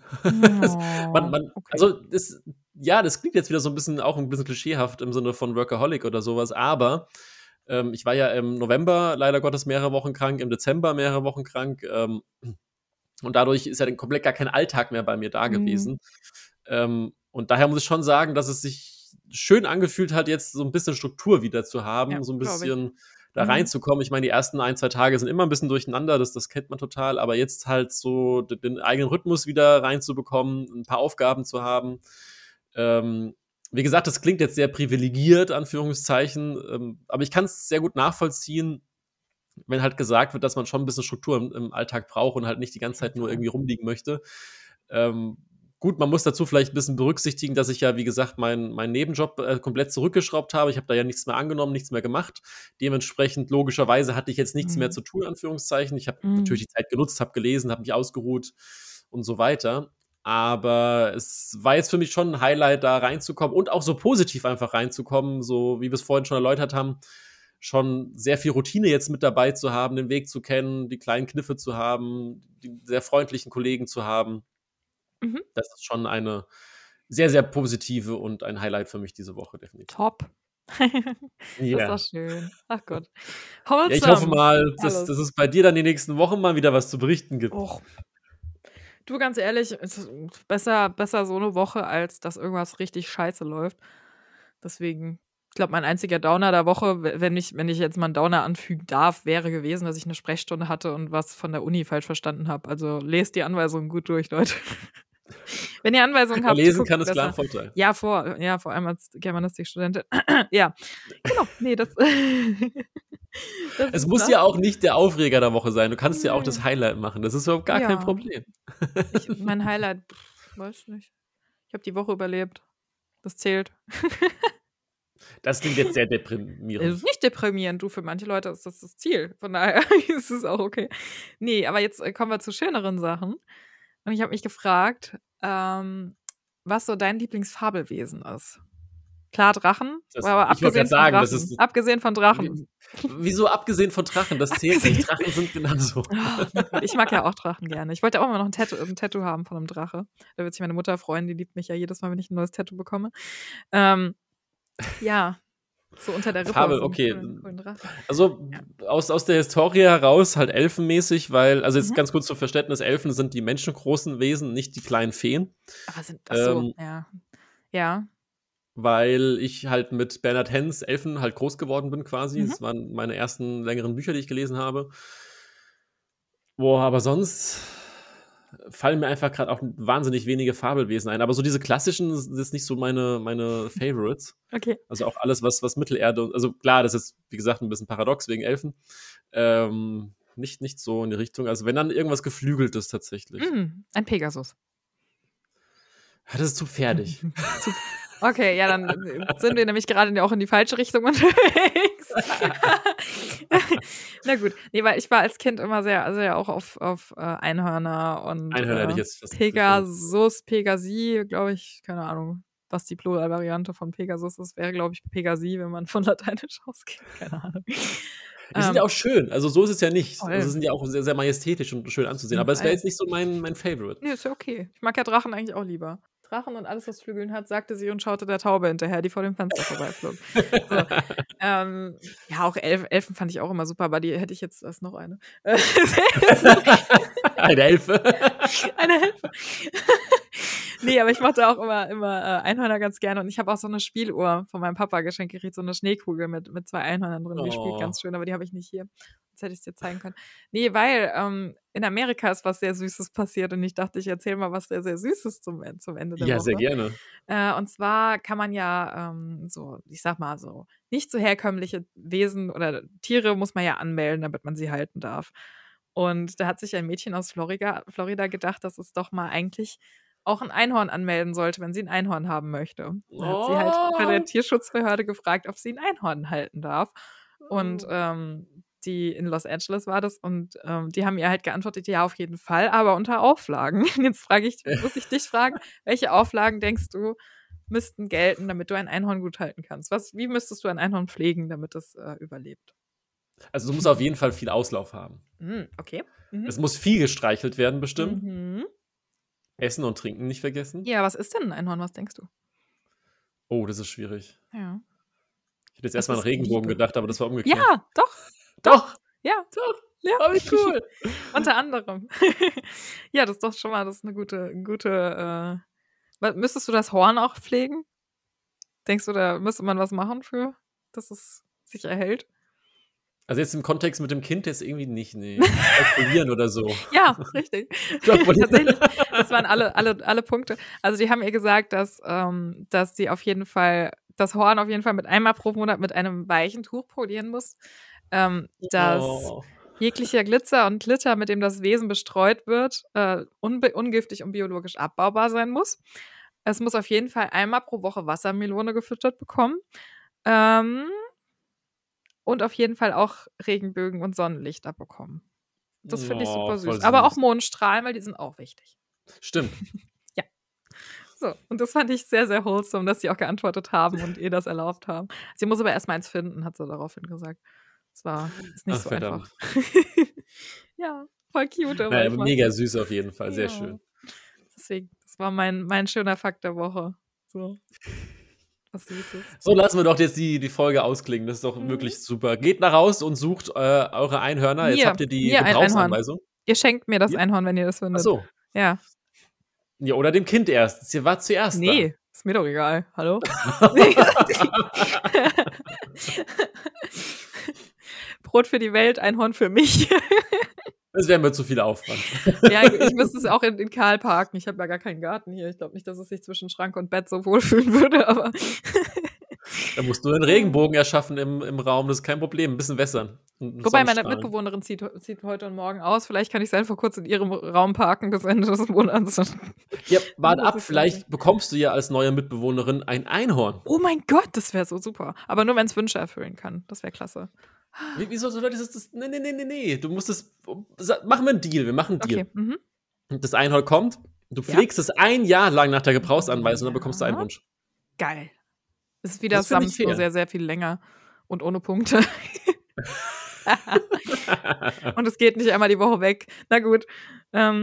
Speaker 1: Oh, okay.
Speaker 2: Also das klingt jetzt wieder so auch ein bisschen klischeehaft im Sinne von Workaholic oder sowas, aber ich war ja im November leider Gottes mehrere Wochen krank, im Dezember mehrere Wochen krank, und dadurch ist ja dann komplett gar kein Alltag mehr bei mir da
Speaker 1: Mhm.
Speaker 2: gewesen. Und daher muss ich schon sagen, dass es sich schön angefühlt hat, jetzt so ein bisschen Struktur wieder zu
Speaker 1: Ja,
Speaker 2: haben, so ein
Speaker 1: glaube ich.
Speaker 2: bisschen da
Speaker 1: Mhm.
Speaker 2: reinzukommen. Ich meine, die ersten ein, 2 Tage sind immer ein bisschen durcheinander, das kennt man total, aber jetzt halt so den eigenen Rhythmus wieder reinzubekommen, ein paar Aufgaben zu haben. Wie gesagt, das klingt jetzt sehr privilegiert, Anführungszeichen, aber ich kann es sehr gut nachvollziehen, wenn halt gesagt wird, dass man schon ein bisschen Struktur im Alltag braucht und halt nicht die ganze
Speaker 1: Auf jeden
Speaker 2: Zeit nur
Speaker 1: Fall.
Speaker 2: irgendwie rumliegen möchte. Ähm, gut, man muss dazu vielleicht ein bisschen berücksichtigen, dass ich ja, wie gesagt, meinen Nebenjob komplett zurückgeschraubt habe. Ich habe da ja nichts mehr angenommen, nichts mehr gemacht. Dementsprechend, logischerweise, hatte ich jetzt nichts mehr
Speaker 1: Mhm.
Speaker 2: zu tun, Anführungszeichen. Ich habe natürlich
Speaker 1: Mhm.
Speaker 2: die Zeit genutzt, habe gelesen, habe mich ausgeruht und so weiter. Aber es war jetzt für mich schon ein Highlight, da reinzukommen und auch so positiv einfach reinzukommen, so wie wir es vorhin schon erläutert haben, schon sehr viel Routine jetzt mit dabei zu haben, den Weg zu kennen, die kleinen Kniffe zu haben, die sehr freundlichen Kollegen zu haben.
Speaker 1: Mhm.
Speaker 2: Das ist schon eine sehr, sehr positive und ein Highlight für mich diese Woche, definitiv.
Speaker 1: Top. Das ist doch
Speaker 2: Ja.
Speaker 1: schön. Ach Gott.
Speaker 2: Ja, ich hoffe
Speaker 1: Wholesome.
Speaker 2: mal, dass
Speaker 1: Alles.
Speaker 2: es bei dir dann die nächsten Wochen mal wieder was zu berichten gibt.
Speaker 1: Och. Du, ganz ehrlich, es ist besser so eine Woche, als dass irgendwas richtig scheiße läuft. Deswegen, ich glaube, mein einziger Downer der Woche, wenn ich jetzt mal 'n Downer anfügen darf, wäre gewesen, dass ich 'ne Sprechstunde hatte und was von der Uni falsch verstanden habe. Also, lest die Anweisungen gut durch, Leute. Wenn ihr Anweisungen
Speaker 2: Ja,
Speaker 1: habt,
Speaker 2: lesen
Speaker 1: guckt
Speaker 2: kann ist klar 'n
Speaker 1: besser.
Speaker 2: Vorteil.
Speaker 1: Ja, vor allem als Germanistikstudentin. Ja, genau. Ne, das das
Speaker 2: Es
Speaker 1: ist
Speaker 2: muss
Speaker 1: das.
Speaker 2: ja auch nicht der Aufreger der Woche sein. Du kannst ja auch
Speaker 1: Ne.
Speaker 2: das Highlight machen. Das ist überhaupt gar kein
Speaker 1: Ja,
Speaker 2: Problem.
Speaker 1: mein Highlight, weiß nicht. Ich habe die Woche überlebt. Das zählt.
Speaker 2: Das klingt jetzt sehr
Speaker 1: Es
Speaker 2: deprimierend.
Speaker 1: ist nicht deprimierend, du, für manche Leute ist das das Ziel. Von daher ist es auch okay. Ne, aber jetzt, kommen wir zu schöneren Sachen. Und ich habe mich gefragt, was so dein Lieblingsfabelwesen ist. Klar, Drachen, aber
Speaker 2: Ich wollte grad sagen, das ist
Speaker 1: Abgesehen von Drachen.
Speaker 2: wie wieso abgesehen von Drachen? Das zählt nicht.
Speaker 1: Abgesehen
Speaker 2: Drachen sind genauso.
Speaker 1: na gut, ich mag ja auch Drachen gerne. Ich wollte auch immer noch 'n Tattoo haben von 'nem Drache. Da wird sich meine Mutter freuen, die liebt mich ja jedes Mal, wenn ich 'n neues Tattoo bekomme. Ähm, ja, so unter der Rippe
Speaker 2: Fabel,
Speaker 1: so 'n
Speaker 2: okay.
Speaker 1: coolen Drachen.
Speaker 2: Also,
Speaker 1: Ja.
Speaker 2: aus der Historie heraus halt elfenmäßig, weil also, jetzt
Speaker 1: Mhm.
Speaker 2: ganz kurz zum Verständnis, Elfen sind die menschengroßen Wesen, nicht die kleinen Feen.
Speaker 1: Ach so,
Speaker 2: Ähm,
Speaker 1: ja. Ja.
Speaker 2: weil ich halt mit Bernhard Henns Elfen halt groß geworden bin quasi.
Speaker 1: Mhm.
Speaker 2: Das waren meine ersten längeren Bücher, die ich gelesen habe. Boah, aber sonst fallen mir einfach grad auch wahnsinnig wenige Fabelwesen ein. Aber so diese klassischen sind jetzt nicht so meine Favorites.
Speaker 1: Okay.
Speaker 2: Also, auch alles, was Mittelerde also, klar, das ist, wie gesagt, 'n bisschen paradox wegen Elfen. Ähm, nicht so in die Richtung. Also wenn dann irgendwas Geflügeltes tatsächlich.
Speaker 1: Ein Pegasus.
Speaker 2: Ja, das ist zu pferdig.
Speaker 1: Okay, ja, dann sind wir nämlich gerade auch in die falsche Richtung unterwegs. Na gut. Nee, weil ich war als Kind immer sehr auch auf Einhörner und
Speaker 2: Einhörner hätte ich jetzt fast
Speaker 1: Pegasus, Pegasi, glaube ich, keine Ahnung, was die Pluralvariante von Pegasus ist, wäre, glaube ich, Pegasi, wenn man von Lateinisch ausgeht. Keine Ahnung.
Speaker 2: Die sind ja auch schön, also so ist es ja nicht.
Speaker 1: Voll.
Speaker 2: Also sind ja auch sehr, sehr majestätisch und schön anzusehen. Aber es wäre jetzt nicht so mein Favorite.
Speaker 1: Nee, ist ja okay. Ich mag ja Drachen eigentlich auch lieber. Drachen und alles, was Flügeln hat, sagte sie und schaute der Taube hinterher, die vor dem Fenster vorbeiflog. So. Ja, auch Elfen fand ich auch immer super, aber die hätte ich jetzt als noch eine.
Speaker 2: Eine Elfe.
Speaker 1: Eine Elfe. Nee, aber ich mochte auch immer Einhörner ganz gerne. Und ich habe auch so eine Spieluhr von meinem Papa geschenkt gekriegt, so eine Schneekugel mit 2 Einhörnern drin. Die spielt ganz schön, aber die habe ich nicht hier. Jetzt hätte ich es dir zeigen können. Nee, weil in Amerika ist was sehr Süßes passiert und ich dachte, ich erzähle mal was sehr, sehr Süßes zum Ende der
Speaker 2: Ja,
Speaker 1: Woche.
Speaker 2: sehr gerne.
Speaker 1: Und zwar kann man ja so, ich sag mal so, nicht so herkömmliche Wesen oder Tiere muss man ja anmelden, damit man sie halten darf. Und da hat sich ein Mädchen aus Florida gedacht, dass es doch mal eigentlich auch ein Einhorn anmelden sollte, wenn sie ein Einhorn haben möchte. Da hat sie halt bei der Tierschutzbehörde gefragt, ob sie ein Einhorn halten darf. Und die in Los Angeles war das und die haben ihr halt geantwortet, ja, auf jeden Fall, aber unter Auflagen. Jetzt muss ich dich fragen, welche Auflagen denkst du müssten gelten, damit du ein Einhorn gut halten kannst? Wie müsstest du ein Einhorn pflegen, damit es überlebt?
Speaker 2: Also du musst auf jeden Fall viel Auslauf haben.
Speaker 1: Okay.
Speaker 2: Es muss viel gestreichelt werden, bestimmt.
Speaker 1: Mhm.
Speaker 2: Essen und Trinken nicht vergessen.
Speaker 1: Ja, was ist denn ein Einhorn? Was denkst du?
Speaker 2: Oh, das ist schwierig.
Speaker 1: Ja.
Speaker 2: Ich hätte jetzt erstmal an Regenbogen gedacht, aber das war umgekehrt.
Speaker 1: Ja, doch. Ja.
Speaker 2: Ja, aber wie cool.
Speaker 1: Unter anderem. Ja, das ist doch schon mal, das ist eine gute müsstest du das Horn auch pflegen? Denkst du, da müsste man was machen für, dass es sich erhält?
Speaker 2: Also jetzt im Kontext mit dem Kind jetzt irgendwie nicht, nee. Kalkulieren oder so.
Speaker 1: Ja, richtig. Tatsächlich, das waren alle Punkte. Also die haben ihr gesagt, dass sie auf jeden Fall das Horn auf jeden Fall mit einmal pro Monat mit einem weichen Tuch polieren muss. Dass jeglicher Glitzer und Glitter, mit dem das Wesen bestreut wird, ungiftig und biologisch abbaubar sein muss. Es muss auf jeden Fall einmal pro Woche Wassermelone gefüttert bekommen. Und auf jeden Fall auch Regenbögen und Sonnenlicht abbekommen. Das finde ich super süß. Aber auch Mondstrahlen, weil die sind auch wichtig.
Speaker 2: Stimmt.
Speaker 1: Ja. So, und das fand ich sehr, sehr wholesome, dass sie auch geantwortet haben und ihr das erlaubt haben. Sie muss aber erstmal eins finden, hat sie daraufhin gesagt. Ist nicht so
Speaker 2: verdammt.
Speaker 1: einfach. Ja, voll cute.
Speaker 2: Naja, mega süß auf jeden Fall, sehr schön.
Speaker 1: Deswegen, das war mein schöner Fakt der Woche. So. Was Süßes.
Speaker 2: So lassen wir doch jetzt die Folge ausklingen. Das ist doch wirklich super. Geht nach raus und sucht eure Einhörner. Jetzt habt ihr die Gebrauchsanweisung.
Speaker 1: Ihr schenkt mir das Einhorn, wenn ihr das findet.
Speaker 2: Ach so.
Speaker 1: Ja.
Speaker 2: Ja, oder dem Kind erst. Ihr wart zuerst da.
Speaker 1: Nee, ist mir doch egal. Hallo? Brot für die Welt, Einhorn für mich.
Speaker 2: Das wäre mir zu viel Aufwand.
Speaker 1: Ja, ich müsste es auch in Karl parken. Ich habe ja gar keinen Garten hier. Ich glaube nicht, dass es sich zwischen Schrank und Bett so wohlfühlen würde, aber.
Speaker 2: Da musst du einen Regenbogen erschaffen im Raum, das ist kein Problem. Ein bisschen wässern.
Speaker 1: Wobei meine Mitbewohnerin zieht heute und morgen aus. Vielleicht kann ich es einfach kurz in ihrem Raum parken bis Ende des Monats.
Speaker 2: Ja, warte ab, vielleicht bekommst du ja als neue Mitbewohnerin ein Einhorn.
Speaker 1: Oh mein Gott, das wäre so super. Aber nur, wenn es Wünsche erfüllen kann. Das wäre klasse.
Speaker 2: Wieso soll das? Nee. Du musst es. Machen wir einen Deal. Wir machen einen Deal.
Speaker 1: Okay.
Speaker 2: Das Einhorn kommt, du pflegst es ein Jahr lang nach der Gebrauchsanweisung, dann bekommst du einen Wunsch.
Speaker 1: Geil. Es ist wie das Sams, nur sehr, sehr viel länger und ohne Punkte. Und es geht nicht einmal die Woche weg. Na gut. Ja.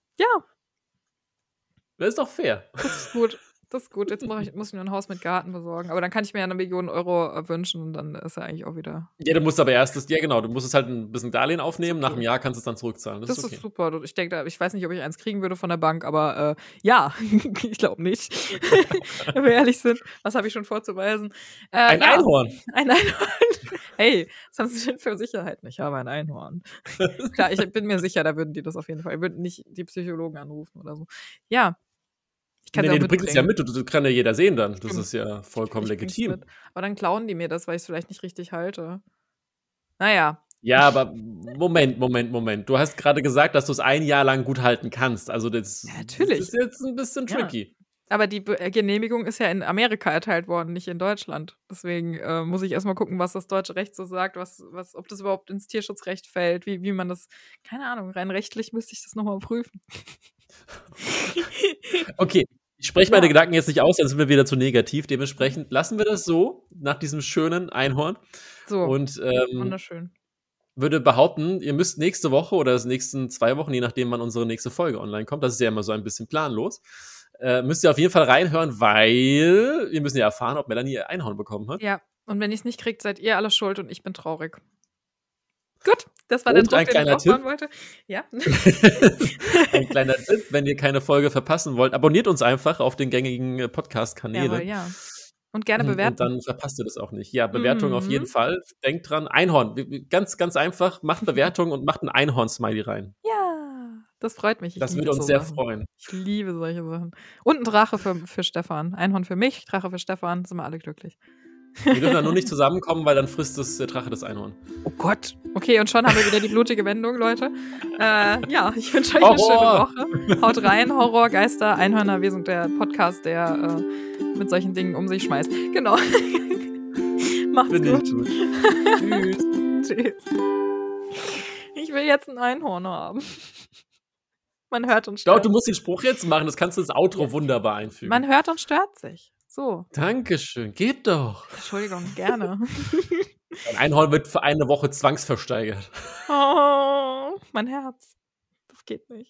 Speaker 2: Das ist doch fair.
Speaker 1: Das ist gut. Jetzt muss ich nur ein Haus mit Garten besorgen. Aber dann kann ich mir ja 1 Million Euro wünschen und dann ist er eigentlich auch wieder.
Speaker 2: Ja, du musst aber erst du musst es halt ein bisschen Darlehen aufnehmen. Okay. Nach einem Jahr kannst du es dann zurückzahlen.
Speaker 1: Das ist okay. Super. Ich denke, ich weiß nicht, ob ich eins kriegen würde von der Bank, aber ja, ich glaube nicht. Wenn wir ehrlich sind, was habe ich schon vorzuweisen?
Speaker 2: Ein Einhorn.
Speaker 1: Ein Einhorn. Hey, was haben Sie denn für Sicherheiten? Ich habe ein Einhorn. Klar, ich bin mir sicher, da würden die das auf jeden Fall. Würden nicht die Psychologen anrufen oder so. Ja.
Speaker 2: Nee, du bringst es ja mit, das kann ja jeder sehen dann. Das ist ja vollkommen legitim.
Speaker 1: Aber dann klauen die mir das, weil ich es vielleicht nicht richtig halte. Naja.
Speaker 2: Ja, aber Moment. Du hast gerade gesagt, dass du es ein Jahr lang gut halten kannst. Also das,
Speaker 1: Ja,
Speaker 2: das
Speaker 1: natürlich.
Speaker 2: ist jetzt ein bisschen
Speaker 1: Ja.
Speaker 2: tricky.
Speaker 1: Aber die Genehmigung ist ja in Amerika erteilt worden, nicht in Deutschland. Deswegen muss ich erst mal gucken, was das deutsche Recht so sagt, ob das überhaupt ins Tierschutzrecht fällt, wie man das, keine Ahnung, rein rechtlich müsste ich das nochmal prüfen.
Speaker 2: Okay, ich spreche meine
Speaker 1: Ja.
Speaker 2: Gedanken jetzt nicht aus, dann sind wir wieder zu negativ. Dementsprechend lassen wir das so, nach diesem schönen Einhorn.
Speaker 1: So,
Speaker 2: Und
Speaker 1: wunderschön.
Speaker 2: würde behaupten, ihr müsst nächste Woche oder das nächsten 2 Wochen, je nachdem, wann unsere nächste Folge online kommt, das ist ja immer so ein bisschen planlos, müsst ihr auf jeden Fall reinhören, weil wir müssen ja erfahren, ob Melanie ihr Einhorn bekommen hat.
Speaker 1: Ja, und wenn ich es nicht kriegt, seid ihr alle schuld und ich bin traurig. Gut, das war der
Speaker 2: Und
Speaker 1: Druck,
Speaker 2: ein
Speaker 1: den ich
Speaker 2: kleiner Tipp.
Speaker 1: aufbauen wollte. Ja.
Speaker 2: Ein kleiner Tipp, wenn ihr keine Folge verpassen wollt, abonniert uns einfach auf den gängigen
Speaker 1: Jawohl,
Speaker 2: Podcast-Kanälen.
Speaker 1: ja. Und gerne
Speaker 2: Und
Speaker 1: bewerten.
Speaker 2: dann verpasst ihr das auch nicht. Ja, Bewertung auf jeden
Speaker 1: Mhm.
Speaker 2: Fall. Denkt dran, Einhorn. Ganz, ganz einfach, macht Bewertung und macht ein Einhorn-Smiley rein.
Speaker 1: Ja, das freut mich. Ich
Speaker 2: Das
Speaker 1: liebe
Speaker 2: würde uns
Speaker 1: so
Speaker 2: sehr
Speaker 1: Sachen.
Speaker 2: freuen.
Speaker 1: Ich liebe solche Sachen. Und ein Drache für Stefan. Einhorn für mich, Drache für Stefan. Sind wir alle glücklich.
Speaker 2: Wir dürfen dann nur nicht zusammenkommen, weil dann frisst der Drache das Einhorn.
Speaker 1: Oh Gott. Okay, und schon haben wir wieder die blutige Wendung, Leute. Ja, ich wünsche euch eine
Speaker 2: Horror!
Speaker 1: schöne Woche. Haut rein, Horror, Geister, Einhörner. Wir sind der Podcast, der mit solchen Dingen um sich schmeißt. Genau. Macht's
Speaker 2: Finde
Speaker 1: gut.
Speaker 2: ich gut. Tschüss.
Speaker 1: Tschüss. Ich will jetzt ein Einhorn haben. Man hört und stört.
Speaker 2: Doch, du musst den Spruch jetzt machen, das kannst du ins Outro wunderbar einfügen.
Speaker 1: Man hört und stört sich. So.
Speaker 2: Dankeschön, geht doch.
Speaker 1: Entschuldigung, gerne.
Speaker 2: Ein Einhorn wird für eine Woche zwangsversteigert.
Speaker 1: Oh, mein Herz. Das geht nicht.